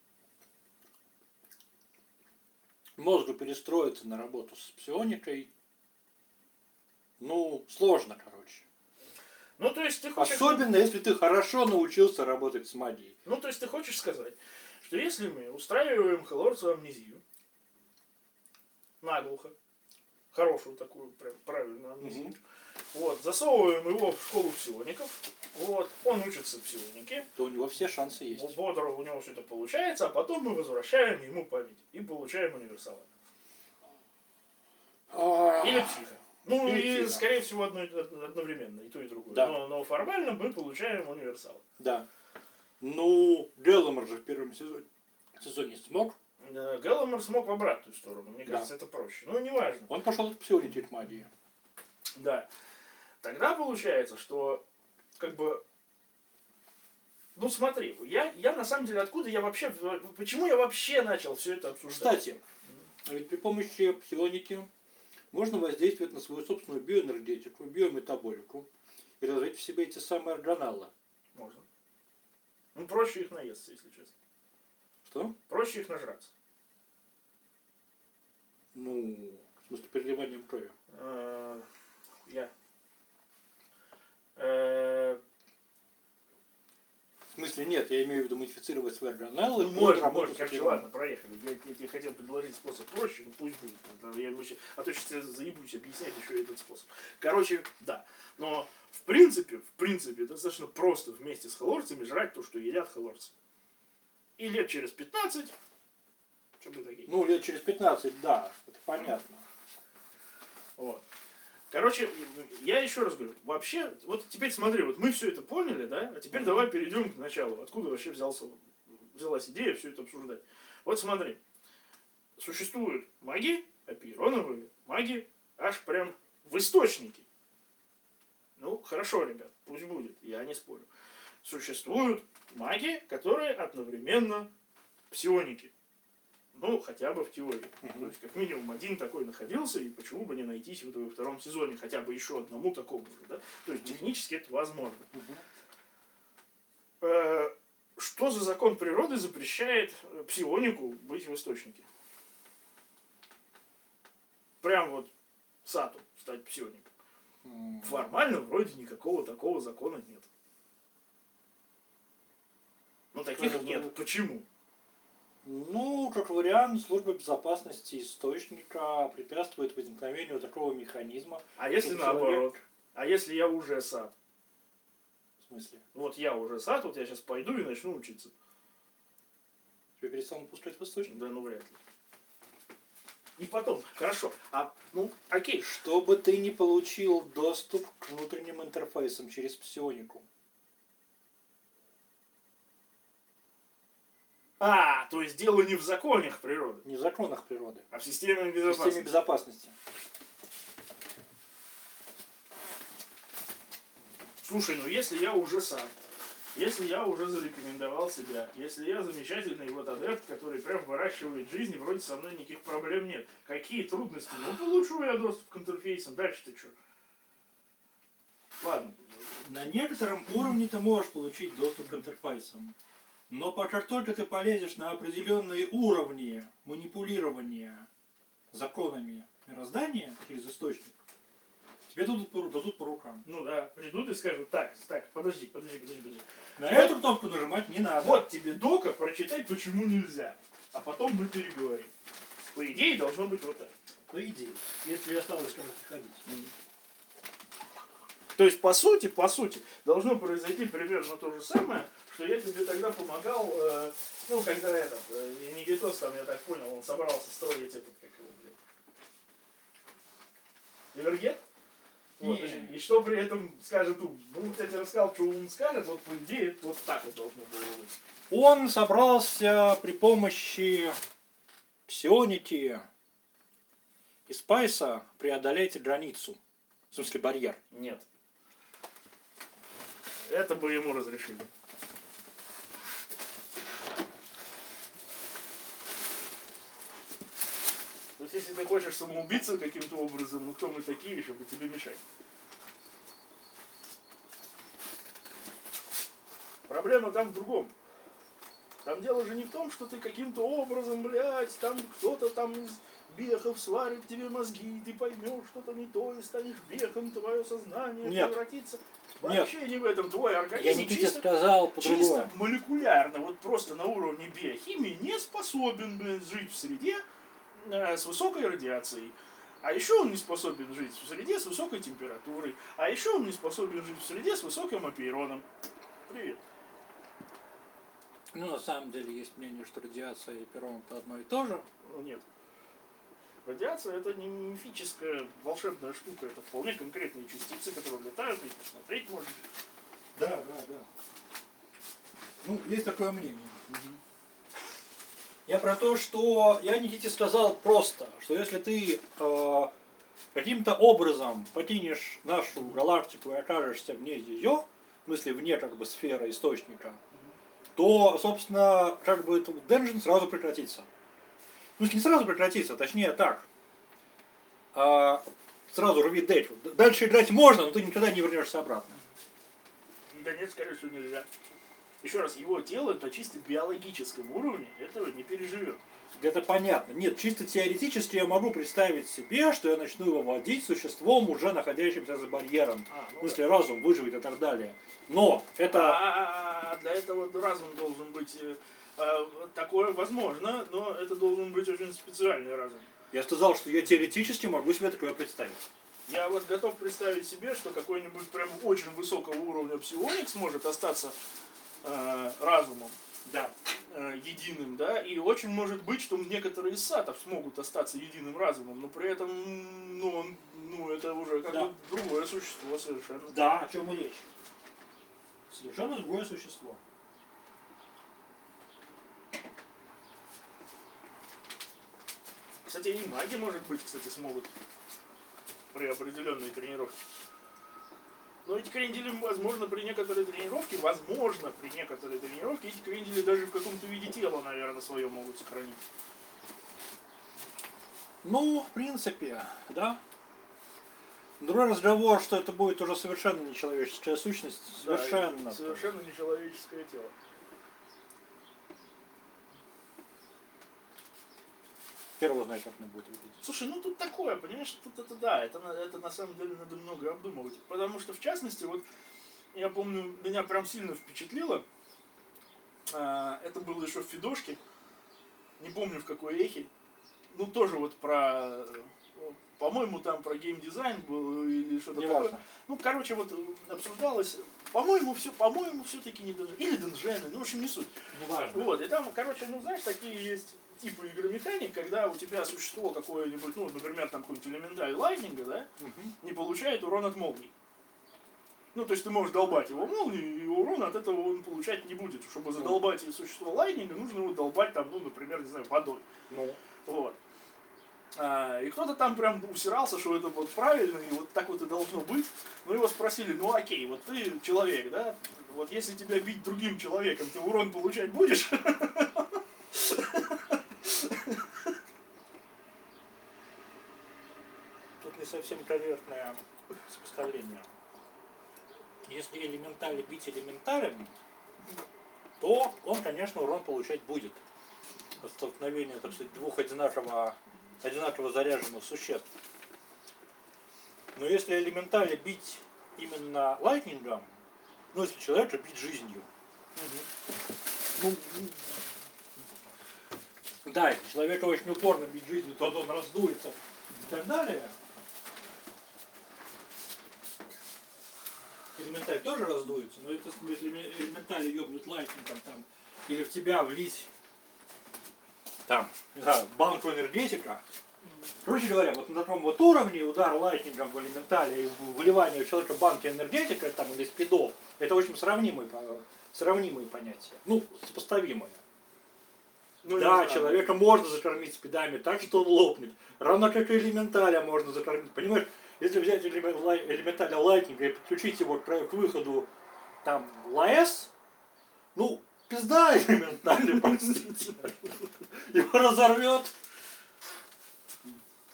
мозгу перестроиться на работу с псионикой, ну, сложно, короче. Ну, то есть ты хочешь... Особенно, если ты хорошо научился работать с магией. Ну, то есть ты хочешь сказать, что если мы устраиваем Хелорцу амнезию, наглухо, хорошую такую, прям правильную амнезию, угу. Вот, засовываем его в школу псиоников, вот, он учится в псионике, то у него все шансы есть. Бодро у него все это получается, а потом мы возвращаем ему память и получаем универсала. Или психа. Ну, Или и, психа. Скорее всего, одно, одновременно, и то, и другое. Да. Но, но формально мы получаем универсала. Да. Ну, Гелламер же в первом сезоне, сезоне смог. Гелламер смог в обратную сторону. Мне кажется, да. Это проще. Ну, неважно. Он пошел от псионики к магии. Да. Тогда получается, что как бы... Ну смотри, я, я на самом деле откуда я вообще... Почему я вообще начал все это обсуждать? Кстати, ведь при помощи псионики можно воздействовать на свою собственную биоэнергетику, биометаболику и развить в себе эти самые органаллы. Можно. Ну проще их наесться, если честно. Что? Проще их нажраться. Ну, в смысле переливанием крови. Я. В смысле нет, я имею в виду модифицировать свои органаллы. Ну, можно, можно, короче, ладно, проехали. Я, я тебе хотел предложить способ проще, но пусть будет. Я вообще, а то сейчас заебусь объяснять еще этот способ. Короче, да. Но в принципе, в принципе, достаточно просто вместе с хелорцами жрать то, что едят хелорцы. И лет через пятнадцать, чтобы такие. Ну, лет через пятнадцать, да, это понятно. Вот. Короче, я еще раз говорю, вообще, вот теперь смотри, вот мы все это поняли, да, а теперь давай перейдем к началу, откуда вообще взялся, взялась идея все это обсуждать. Вот смотри, существуют маги, апиероновые маги, аж прям в источнике. Ну, хорошо, ребят, пусть будет, я не спорю. Существуют маги, которые одновременно псионики. Ну, хотя бы в теории. Mm-hmm. То есть, как минимум, один такой находился, и почему бы не найтись вот во втором сезоне хотя бы еще одному такому же, да? То есть, технически это возможно. Mm-hmm. Что за закон природы запрещает псионику быть в источнике? Прям вот Сату стать псиоником. Mm-hmm. Формально вроде никакого такого закона нет. Ну, таких mm-hmm. нет. Почему? Ну, как вариант, служба безопасности источника препятствует возникновению такого механизма. А если наоборот? А если я уже сад? В смысле? Вот я уже сад, вот я сейчас пойду и начну учиться. Тебя перестанут пускать в источник? Да, ну вряд ли. И потом, хорошо, а, ну, окей. Чтобы ты не получил доступ к внутренним интерфейсам через псионику. А, то есть дело не в законах природы. Не в законах природы. А в системе безопасности. В системе безопасности. Слушай, ну если я уже сам, если я уже зарекомендовал себя, если я замечательный вот адепт, который прям выращивает жизнь, и вроде со мной никаких проблем нет. Какие трудности? Ну, получу я доступ к интерфейсам, дальше-то что? Ладно. На некотором уровне ты можешь получить доступ к интерфейсам. Но пока только ты полезешь на определенные уровни манипулирования законами мироздания через источник, тебе дадут по, дадут по рукам. Ну да, придут и скажут, так, так, подожди, подожди, подожди, подожди. На вот, эту кнопку нажимать не надо. Вот тебе дока, прочитай, почему нельзя. А потом мы переговорим. По идее, должно быть вот так. По идее, если осталось кому-то ходить. Mm. То есть, по сути, по сути, должно произойти примерно то же самое, что я тебе тогда помогал, э, ну, когда этот, э, Никитос, там, я так понял, он собрался строить этот, как его, блядь, Дивергент? Вот, и, и что при этом скажет Ум? Ну, я тебе рассказал, что он скажет, вот, по идее, вот так вот должно было быть. Он собрался при помощи псионики и спайса преодолеть границу. В смысле, барьер. Нет. Это бы ему разрешили. если ты хочешь самоубиться каким-то образом, ну кто мы такие, чтобы тебе мешать? Проблема там в другом. Там дело же не в том, что ты каким-то образом, блядь, там кто-то там из бехов сварит тебе мозги, и ты поймешь что-то не то, и станешь бехом, твое сознание Нет. превратится. Нет. Вообще не в этом. Твой организм Я Никите чисто, сказал чисто по-другому. молекулярно, вот просто на уровне биохимии не способен, блин, жить в среде э, с высокой радиацией. А еще он не способен жить в среде с высокой температурой. А еще он не способен жить в среде с высоким апейроном. Привет. Ну, на самом деле, есть мнение, что радиация и перрон это одно и то же. Ну, нет. Радиация это не мифическая волшебная штука, это вполне конкретные частицы, которые летают, их посмотреть можно. Да, да, да. Ну, есть такое мнение. Я про то, что я Никите сказал просто, что если ты э, каким-то образом покинешь нашу галактику и окажешься вне ее, в смысле вне как бы сферы источника, то, собственно, как бы этот денжен сразу прекратится. Ну, не сразу прекратится, точнее так. А, сразу рви дельту. Дальше играть можно, но ты никогда не вернешься обратно. Да нет, скорее всего, нельзя. Еще раз, его тело на чисто биологическом уровне этого не переживет. Это понятно. Нет, чисто теоретически я могу представить себе, что я начну его водить существом, уже находящимся за барьером. А, ну В смысле, разум выживет и так далее. Но это... А для этого разум должен быть э, э, такое возможно, но это должен быть очень специальный разум. Я сказал, что я теоретически могу себе такое представить. Я вот готов представить себе, что какой-нибудь прям очень высокого уровня псионик сможет остаться э, разумом, Да. э, единым, да, и очень может быть, что некоторые из сатов смогут остаться единым разумом, но при этом, ну, он, ну это уже как Да. бы другое существо совершенно. Да, о чем и речь. Совершенно другое существо. Кстати, и маги, может быть, кстати, смогут при определенной тренировке. Но эти крендели, возможно, при некоторой тренировке, возможно, при некоторой тренировке, эти крендели даже в каком-то виде тела, наверное, свое могут сохранить. Ну, в принципе, да. Другой разговор, что это будет уже совершенно нечеловеческая сущность. Совершенно. Да, совершенно нечеловеческое тело. Первого знает, как оно будет выглядеть. Слушай, ну тут такое, понимаешь, тут это да, это, на- это на самом деле надо много обдумывать. Потому что, в частности, вот я помню, меня прям сильно впечатлило. а, Это было еще в Фидошке. Не помню в какой эхе. Ну тоже вот про. По-моему, там про геймдизайн был или что-то такое. Неважно. Ну, короче, вот обсуждалось. По-моему, все, по-моему, все-таки не Денжены. Или Денжены, ну, в общем, не суть. Неважно. Вот, и там, короче, ну, знаешь, такие есть типы игромеханик, когда у тебя существо какое-нибудь, ну, например, там какой-нибудь элементаль лайтнинга, да, Мгм. не получает урон от молний. Ну, то есть ты можешь долбать его молнией, и урон от этого он получать не будет. Чтобы задолбать существо лайтнинга, нужно его долбать там, ну, например, не знаю, водой. Ну. Вот. А, и кто-то там прям усирался, что это вот правильно, и вот так вот и должно быть. Ну, его спросили, ну окей, вот ты человек, да, вот если тебя бить другим человеком, ты урон получать будешь? Тут не совсем корректное сопоставление. Если элементали бить элементалем, то он, конечно, урон получать будет. От столкновения, так сказать, двух одинаково, одинаково заряженных существ. Но если элементали бить именно лайтнингом, ну если человека бить жизнью, ну, да, если человека очень упорно бить жизнью, то он раздуется и так далее. Элементаль тоже раздуется, но это если элементаль ёбнуть лайтнингом там, или в тебя влить там, не знаю, банку энергетика. Короче говоря, вот на таком вот уровне удар лайтнингом в элементале и выливание у человека банки энергетика там, или спидов, это очень сравнимые, сравнимые понятия. Ну, сопоставимые. Ну, не Да, знаю. человека можно закормить спидами так, что он лопнет. Равно как и элементаля можно закормить. Понимаешь, если взять элемент, лай- элементаля лайтнинга и подключить его к, к выходу там ЛАЭС, ну, пизда элементальный, простите. Его разорвет.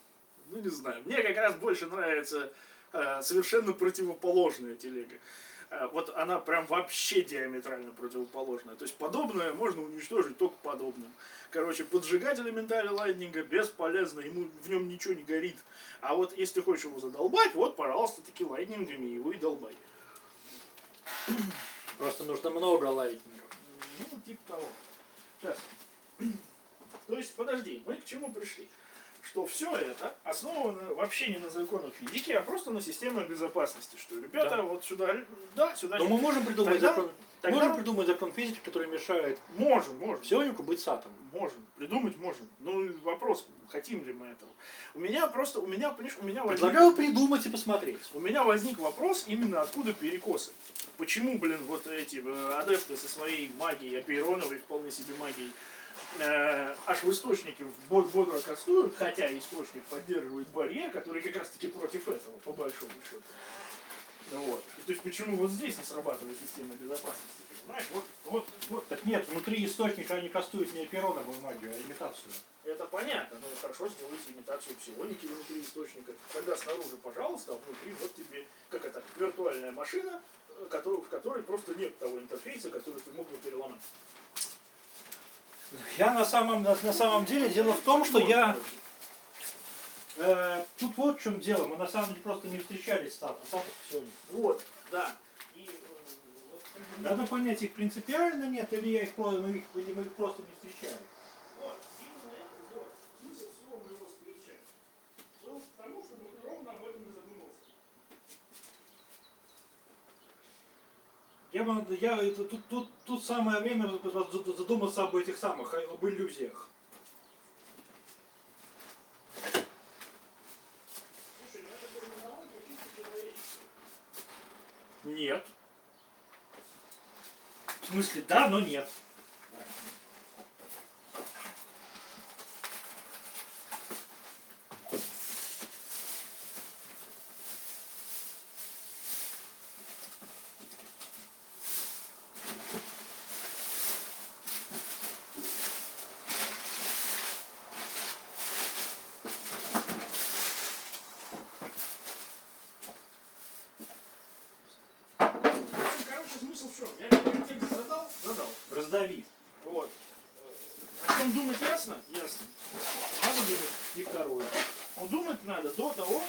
ну не знаю. Мне как раз больше нравится э, совершенно противоположная телега. Э, вот она прям вообще диаметрально противоположная. То есть подобное можно уничтожить только подобным. Короче, поджигать элементали лайтнинга бесполезно, ему в нем ничего не горит. А вот если ты хочешь его задолбать, вот, пожалуйста, таки лайтнингами его и долбай. Просто нужно много лайтнингов. Ну, типа того. Сейчас. То есть, подожди, мы к чему пришли? Что все это основано вообще не на законах физики, а просто на системах безопасности. Что ребята Да. вот сюда, да, сюда. Но мы можем придумать Тогда- закон. тогда- Можем придумать закон физики, который мешает Можем, можем. псионику быть с атомом. Можем. Придумать можем. Ну, вопрос, хотим ли мы этого. У меня просто, у меня, понимаешь, у меня возник... Предлагаю придумать и посмотреть. У меня возник вопрос, именно откуда перекосы. Почему, блин, вот эти э, адепты со своей магией, апейроновой, вполне себе магией, э, аж в источнике бод- бодро кастуют, хотя источник поддерживает барьер, который как раз таки против этого, по большому счету. Ну вот. И то есть почему вот здесь не срабатывает система безопасности? Понимаешь, вот, вот, вот. Так нет, внутри источника они кастуют не пироновую магию, а имитацию. Это понятно, но хорошо сделайте имитацию псионики внутри источника. Тогда снаружи, пожалуйста, а внутри вот тебе, как это, виртуальная машина, который, в которой просто нет того интерфейса, который ты мог бы переломать. Я на самом, на, на самом деле, дело в том, что я... Э, тут вот в чем дело. Мы на самом деле просто не встречались с Татом. Татов сегодня. Вот, да. И, э, вот, Надо понять, их принципиально нет, или я их, про- мы их, или мы их просто не встречали. вот, именно это, вот, смысл всего моего встречи был к тому, чтобы ты ровно об этом и задумался. Я, бы- я, это, тут, тут, тут самое время задуматься об этих самых, об иллюзиях. Слушай, ну это терминология чисто человеческая. Нет. В смысле, да, но нет. Ну, короче, смысл в чем? Я тебе текст задал? Задал. Раздави. Вот. О чем думать ясно? Ясно. Надо думать и второе. Но думать надо до того,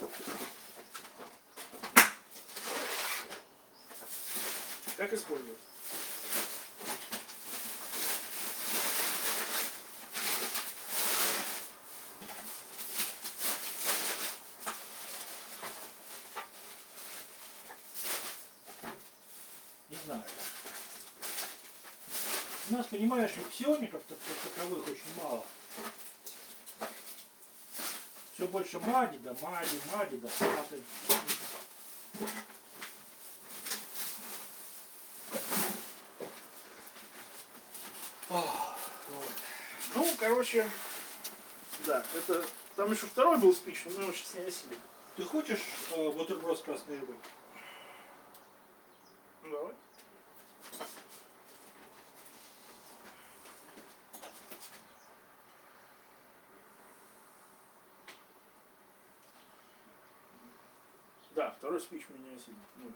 как использовать. Не знаю. У нас, понимаешь, псиоников таковых очень мало. Все больше мади, да мади, мади, да саты. Ну, короче, да, это там еще второй был спич, но мы его сейчас не осилим. Ты хочешь э, бутерброд с красной рыбой? Ну, давай. Да, второй спич мы не осилим. Ну.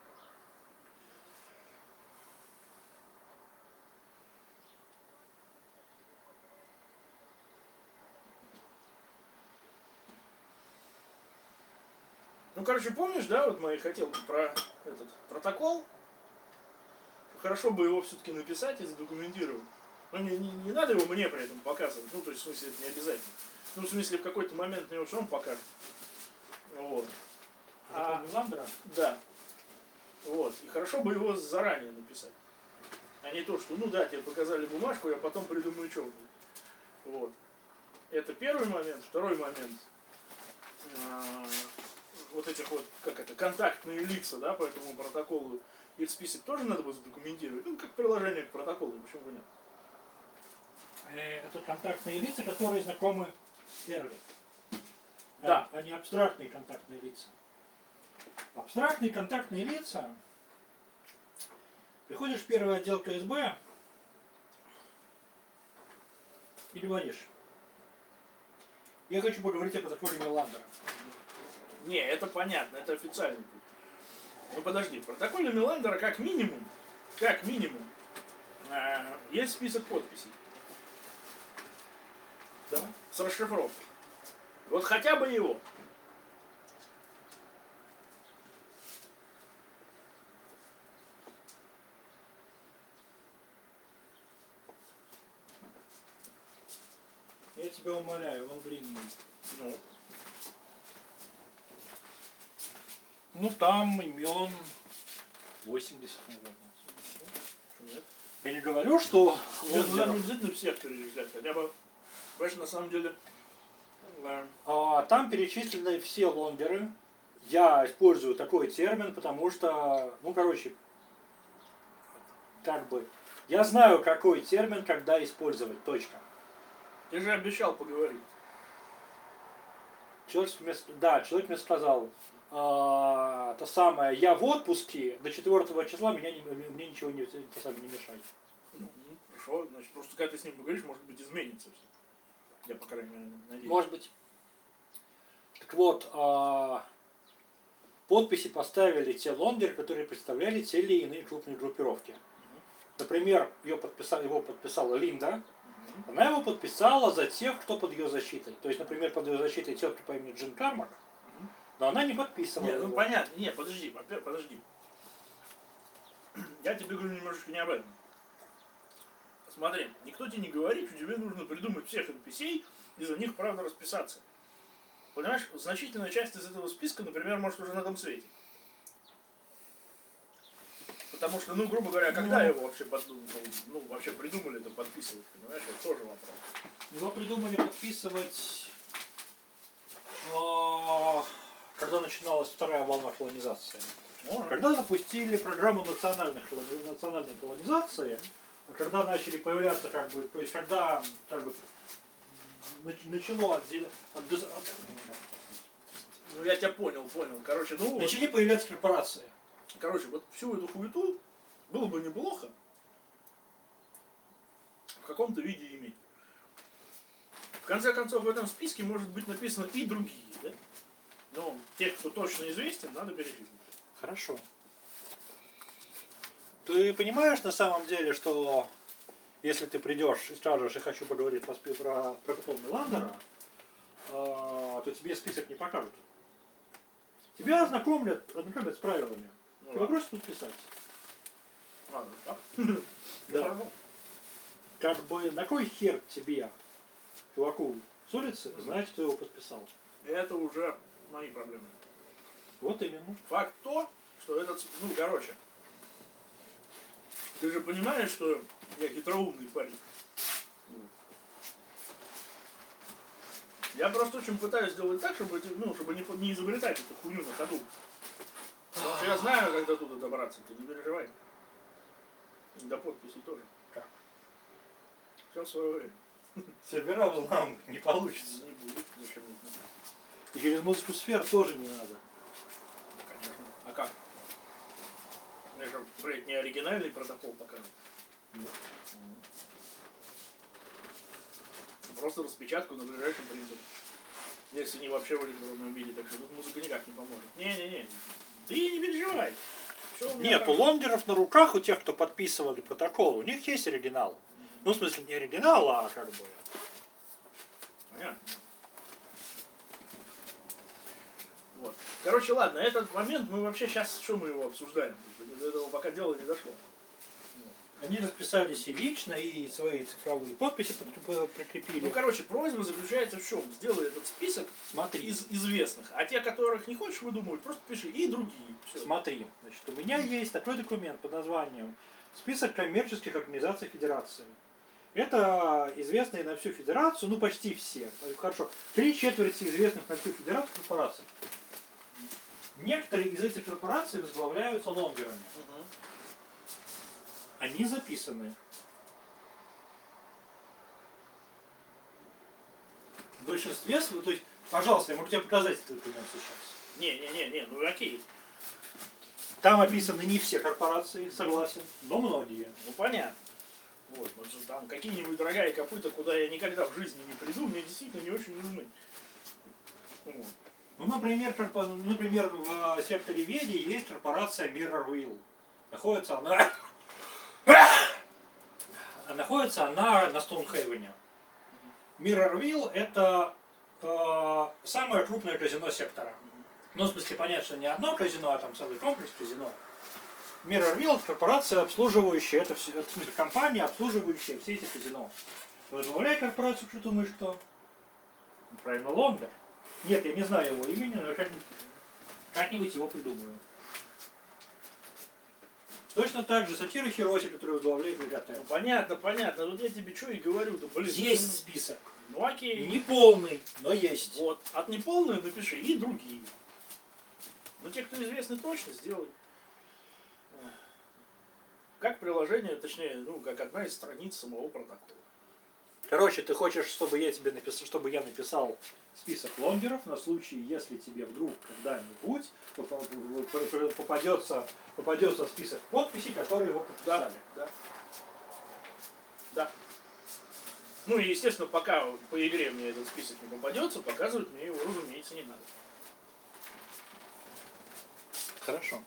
Ну, короче, помнишь, да, вот мои хотелки про этот протокол? Хорошо бы его все-таки написать и задокументировать. Ну, не, не, не надо его мне при этом показывать. Ну, то есть, в смысле, это не обязательно. Ну, в смысле, в какой-то момент мне вот он покажет. Вот. А Ландра? Да. Вот. И хорошо бы его заранее написать. А не то, что, ну да, тебе показали бумажку, я потом придумаю, что будет. Вот. Это первый момент. Второй момент. А, вот этих вот, как это, контактные лица, да, по этому протоколу. Их список тоже надо будет задокументировать. Ну, как приложение к протоколу, почему бы нет. Э, Это контактные лица, которые знакомы с Эрли. Да. А, а не абстрактные контактные лица. Абстрактные контактные лица. Приходишь в первый отдел КСБ и говоришь: Я хочу поговорить о протоколе Меландера. Не, это понятно, это официальный путь. Ну подожди, в протоколе Меландера как минимум, как минимум, э, есть список подписей. Да? С расшифровкой. Вот хотя бы его. Я тебя умоляю, он длинный. Ну, Ну там имен восемьдесят, наверное. нет. Я не говорю, что Нет, ну, нам не Лондеров- обязательно всех перечислять, хотя бы, понимаешь, на самом деле, э, А, там перечислены все лондеры. Я использую такой термин, потому что, ну, короче, как бы, я знаю, какой термин, когда использовать, точка. ты же обещал поговорить. Человек мне, с- да, человек мне сказал, а, то самое, я в отпуске, до четвёртого числа меня не- мне ничего не, то самое, не мешает. Ну, ну, хорошо, значит, просто когда ты с ним поговоришь, может быть, изменится все. Я, по крайней мере, надеюсь. Может быть. Так вот, а, подписи поставили те лондеры, которые представляли те или иные крупные группировки. Например, ее подписала, его подписала Линда. Мгм. Она его подписала за тех, кто под ее защитой. То есть, например, под ее защитой тех, кто по имени Джин Кармак. Мгм. Но она не подписывала Нет, ну его. понятно, нет, подожди, во-первых, подожди. Я тебе говорю немножечко не об этом. Смотри, никто тебе не говорит, что тебе нужно придумать всех эн пи си и за них, правда, расписаться. Понимаешь, значительная часть из этого списка, например, может уже на том свете. Потому что, ну, грубо говоря, когда Ну. его вообще подумали, ну, вообще придумали это подписывать, понимаешь, это тоже вопрос. Его придумали подписывать, а, когда начиналась вторая волна колонизации. Может. Когда запустили программу национальной, колони- национальной колонизации, когда начали появляться, как бы, то есть когда как бы, нач- начало отдел- отдез- от- Ну, я тебя понял, понял. Короче, ну, вот, начали появляться корпорации. короче, вот всю эту хуету было бы неплохо в каком-то виде иметь. В конце концов, в этом списке может быть написано и другие, да? Но тех, кто точно известен, надо перечислить. Хорошо. Ты понимаешь на самом деле, что если ты придешь и скажешь, я хочу поговорить по спи- про протокол Меландера, а, то тебе список не покажут. Тебя ознакомлят, ознакомят с правилами. Ну, Ты ладно. попросишь подписать. Ладно, так? Да. Как бы на кой хер тебе, чуваку с улицы, знать, кто его подписал? Это уже мои проблемы. Вот именно. Факт то, что этот, ну, короче, ты же понимаешь, что я хитроумный парень. Я просто очень пытаюсь сделать так, чтобы, эти- ну, чтобы не, не изобретать эту хуйню на ходу. Потому что я знаю, как до туда добраться, ты не переживай. И до подписи тоже. Как? Все в свое время. Сервера взломать не получится. Не будет, зачем нужно. И через музыку сфер тоже не надо. Конечно. А как? Я же, блядь, не оригинальный протокол показываю. Просто распечатку на ближайшем принтере. Если не вообще в электронном виде, так что тут музыка никак не поможет. Не-не-не. Ты не переживай. Всё у меня Нет, у хорошо. лондеров на руках, у тех, кто подписывали протокол, у них есть оригинал. Ну, в смысле, не оригинал, а как бы... Понятно. Вот. Короче, ладно, этот момент мы вообще сейчас, что мы его обсуждаем? До этого пока дело не дошло. Они расписались и лично, и свои цифровые подписи под- прикрепили. Ну, короче, просьба заключается в чем? Сделай этот список Смотри, из известных, а те, которых не хочешь выдумывать, просто пиши и другие. Всё. смотри. Значит, у меня есть такой документ под названием «Список коммерческих организаций Федерации». Это известные на всю Федерацию, ну почти все. Хорошо, три четверти известных на всю Федерацию корпораций. Некоторые из этих корпораций возглавляются лондерами. Мгм. Они записаны. В большинстве своем, то есть, пожалуйста, я могу тебе показать этот документ сейчас. Не-не-не, ну окей. Там описаны не все корпорации, согласен, но многие. Ну понятно. Вот, но там какие-нибудь рога и копыта, куда я никогда в жизни не приду, мне действительно не очень нужны. Вот. Ну, например, корпо- например, в секторе Веди есть корпорация Mirrorville. Находится она... Находится она на Стоунхейвене. Mirrorville это э, самое крупное казино сектора. Ну, в смысле, понятно, что не одно казино, а там целый комплекс казино. Mirrorville это корпорация, обслуживающая, это, все, это в смысле, компания, обслуживающая все эти казино. Возглавляет корпорацию, что думаешь, кто? Правильно, Лондер. Нет, я не знаю его имени, но как-нибудь, как-нибудь его придумаю. Точно так же Сатира Хироси, который возглавляет Легатэ. Ну, понятно, понятно. Вот я тебе что и говорю-то, блин. Есть список. Ну окей. Не полный, но есть. Вот. От неполной напиши и другие. Но те, кто известны точно, сделай. Как приложение, точнее, ну, как одна из страниц самого протокола. Короче, ты хочешь, чтобы я тебе написал, чтобы я написал список лонгеров на случай, если тебе вдруг когда-нибудь попадется, попадется список подписей, которые его подписали. Да, да. Да. Ну и, естественно, пока по игре мне этот список не попадется, показывать мне его, разумеется, не надо. Хорошо.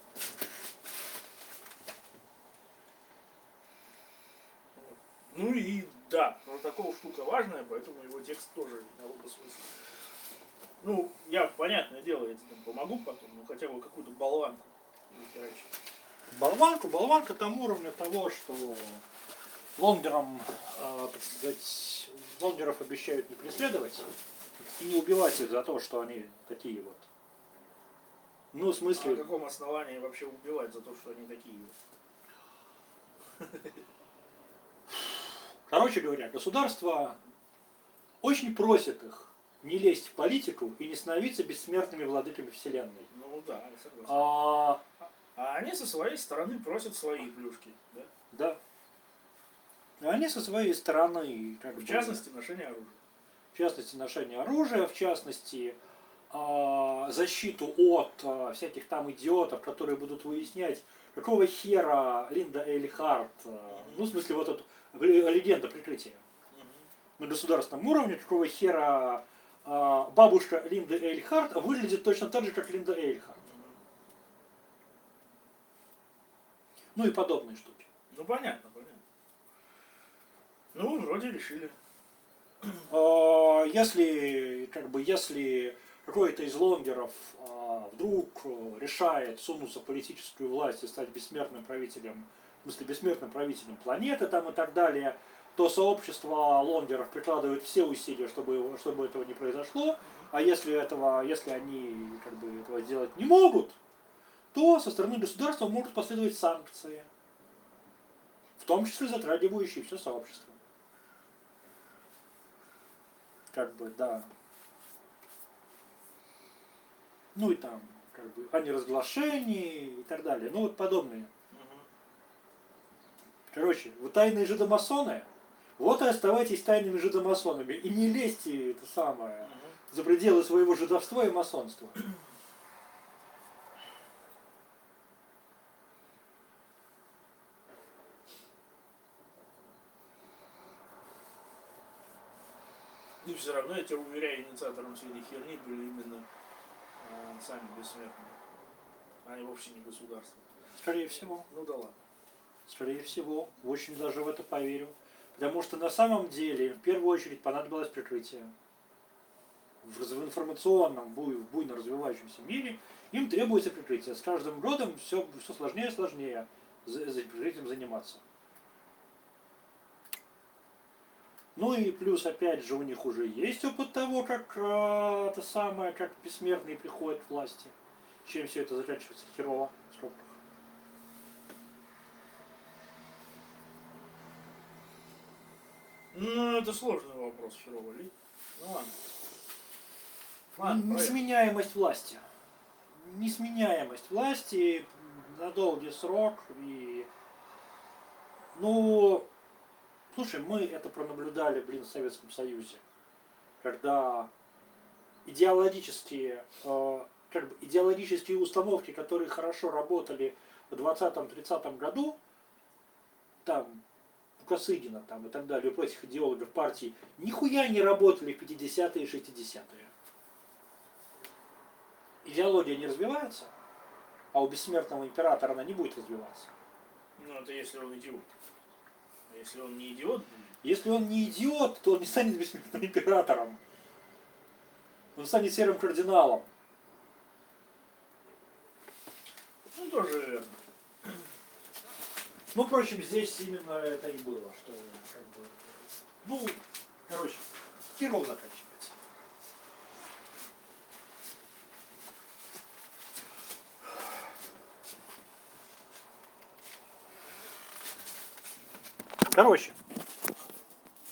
Ну и да, протокол штука важная, поэтому его текст тоже имел бы смысл. Ну, я, понятное дело, я тебе помогу потом, но хотя бы какую-то болванку. Болванку, болванка там уровня того, что лонгерам, э, так сказать, лонгеров обещают не преследовать и не убивать их за то, что они такие вот. Ну, в смысле... А на каком основании вообще убивать за то, что они такие вот? Короче говоря, государство очень просит их не лезть в политику и не становиться бессмертными владыками вселенной. Ну да, согласен. А, а они со своей стороны просят свои плюшки, да? Да. И они со своей стороны, как В бы, частности, ношение оружия. В частности, ношение оружия, в частности, а, защиту от а, всяких там идиотов, которые будут выяснять, какого хера Линда Эйлихарт, а, ну, в смысле, вот эта легенда прикрытия. На государственном уровне, какого хера а, бабушка Линды Эйлихарт выглядит точно так же, как Линда Эйлихарт. Ну и подобные штуки. Ну понятно, понятно. Ну, вроде решили. А, если, как бы, если какой-то из лонгеров а, вдруг решает сунуться в политическую власть и стать бессмертным правителем, в смысле бессмертным правителем планеты там и так далее, то сообщество лонгеров прикладывает все усилия, чтобы, чтобы этого не произошло. А если, этого, если они как бы, этого сделать не могут, то со стороны государства могут последовать санкции, в том числе затрагивающие все сообщество. Как бы, да. Ну и там, как бы, о неразглашении и так далее. Ну вот подобные. Короче, вы тайные жидомасоны, вот и оставайтесь тайными жидомасонами. И не лезьте это самое, за пределы своего жидовства и масонства. И все равно, я тебя уверяю, инициатором всей этой херни были именно э, сами бессмертные. Они вовсе не государство. Скорее всего. Ну да ладно. Скорее всего. Очень даже в это поверю. Потому что на самом деле, в первую очередь, понадобилось прикрытие. В информационном, буйно развивающемся мире им требуется прикрытие. С каждым годом все, все сложнее и сложнее за, за прикрытием заниматься. Ну и плюс, опять же, у них уже есть опыт того, как э, это самое, как бессмертные приходят к власти. Чем все это заканчивается херово. В скобках. Ну, это сложный вопрос, херово ли? Ну ладно. Ладно, проехали. Несменяемость власти. Несменяемость власти на долгий срок. И, ну, слушай, мы это пронаблюдали, блин, в Советском Союзе. Когда идеологические, э, как бы идеологические установки, которые хорошо работали в двадцатом-тридцатом году, там, Косыгина там, и так далее, у прочих идеологов партии, нихуя не работали в пятидесятые и шестидесятые. Идеология не развивается, а у бессмертного императора она не будет развиваться. Ну, это если он идиот. А если он не идиот, Если он не идиот, то он не станет бессмертным императором. Он станет серым кардиналом. ну, тоже верно. Ну, впрочем, здесь именно это и было, что как бы, ну, короче, херово заканчивается. Короче,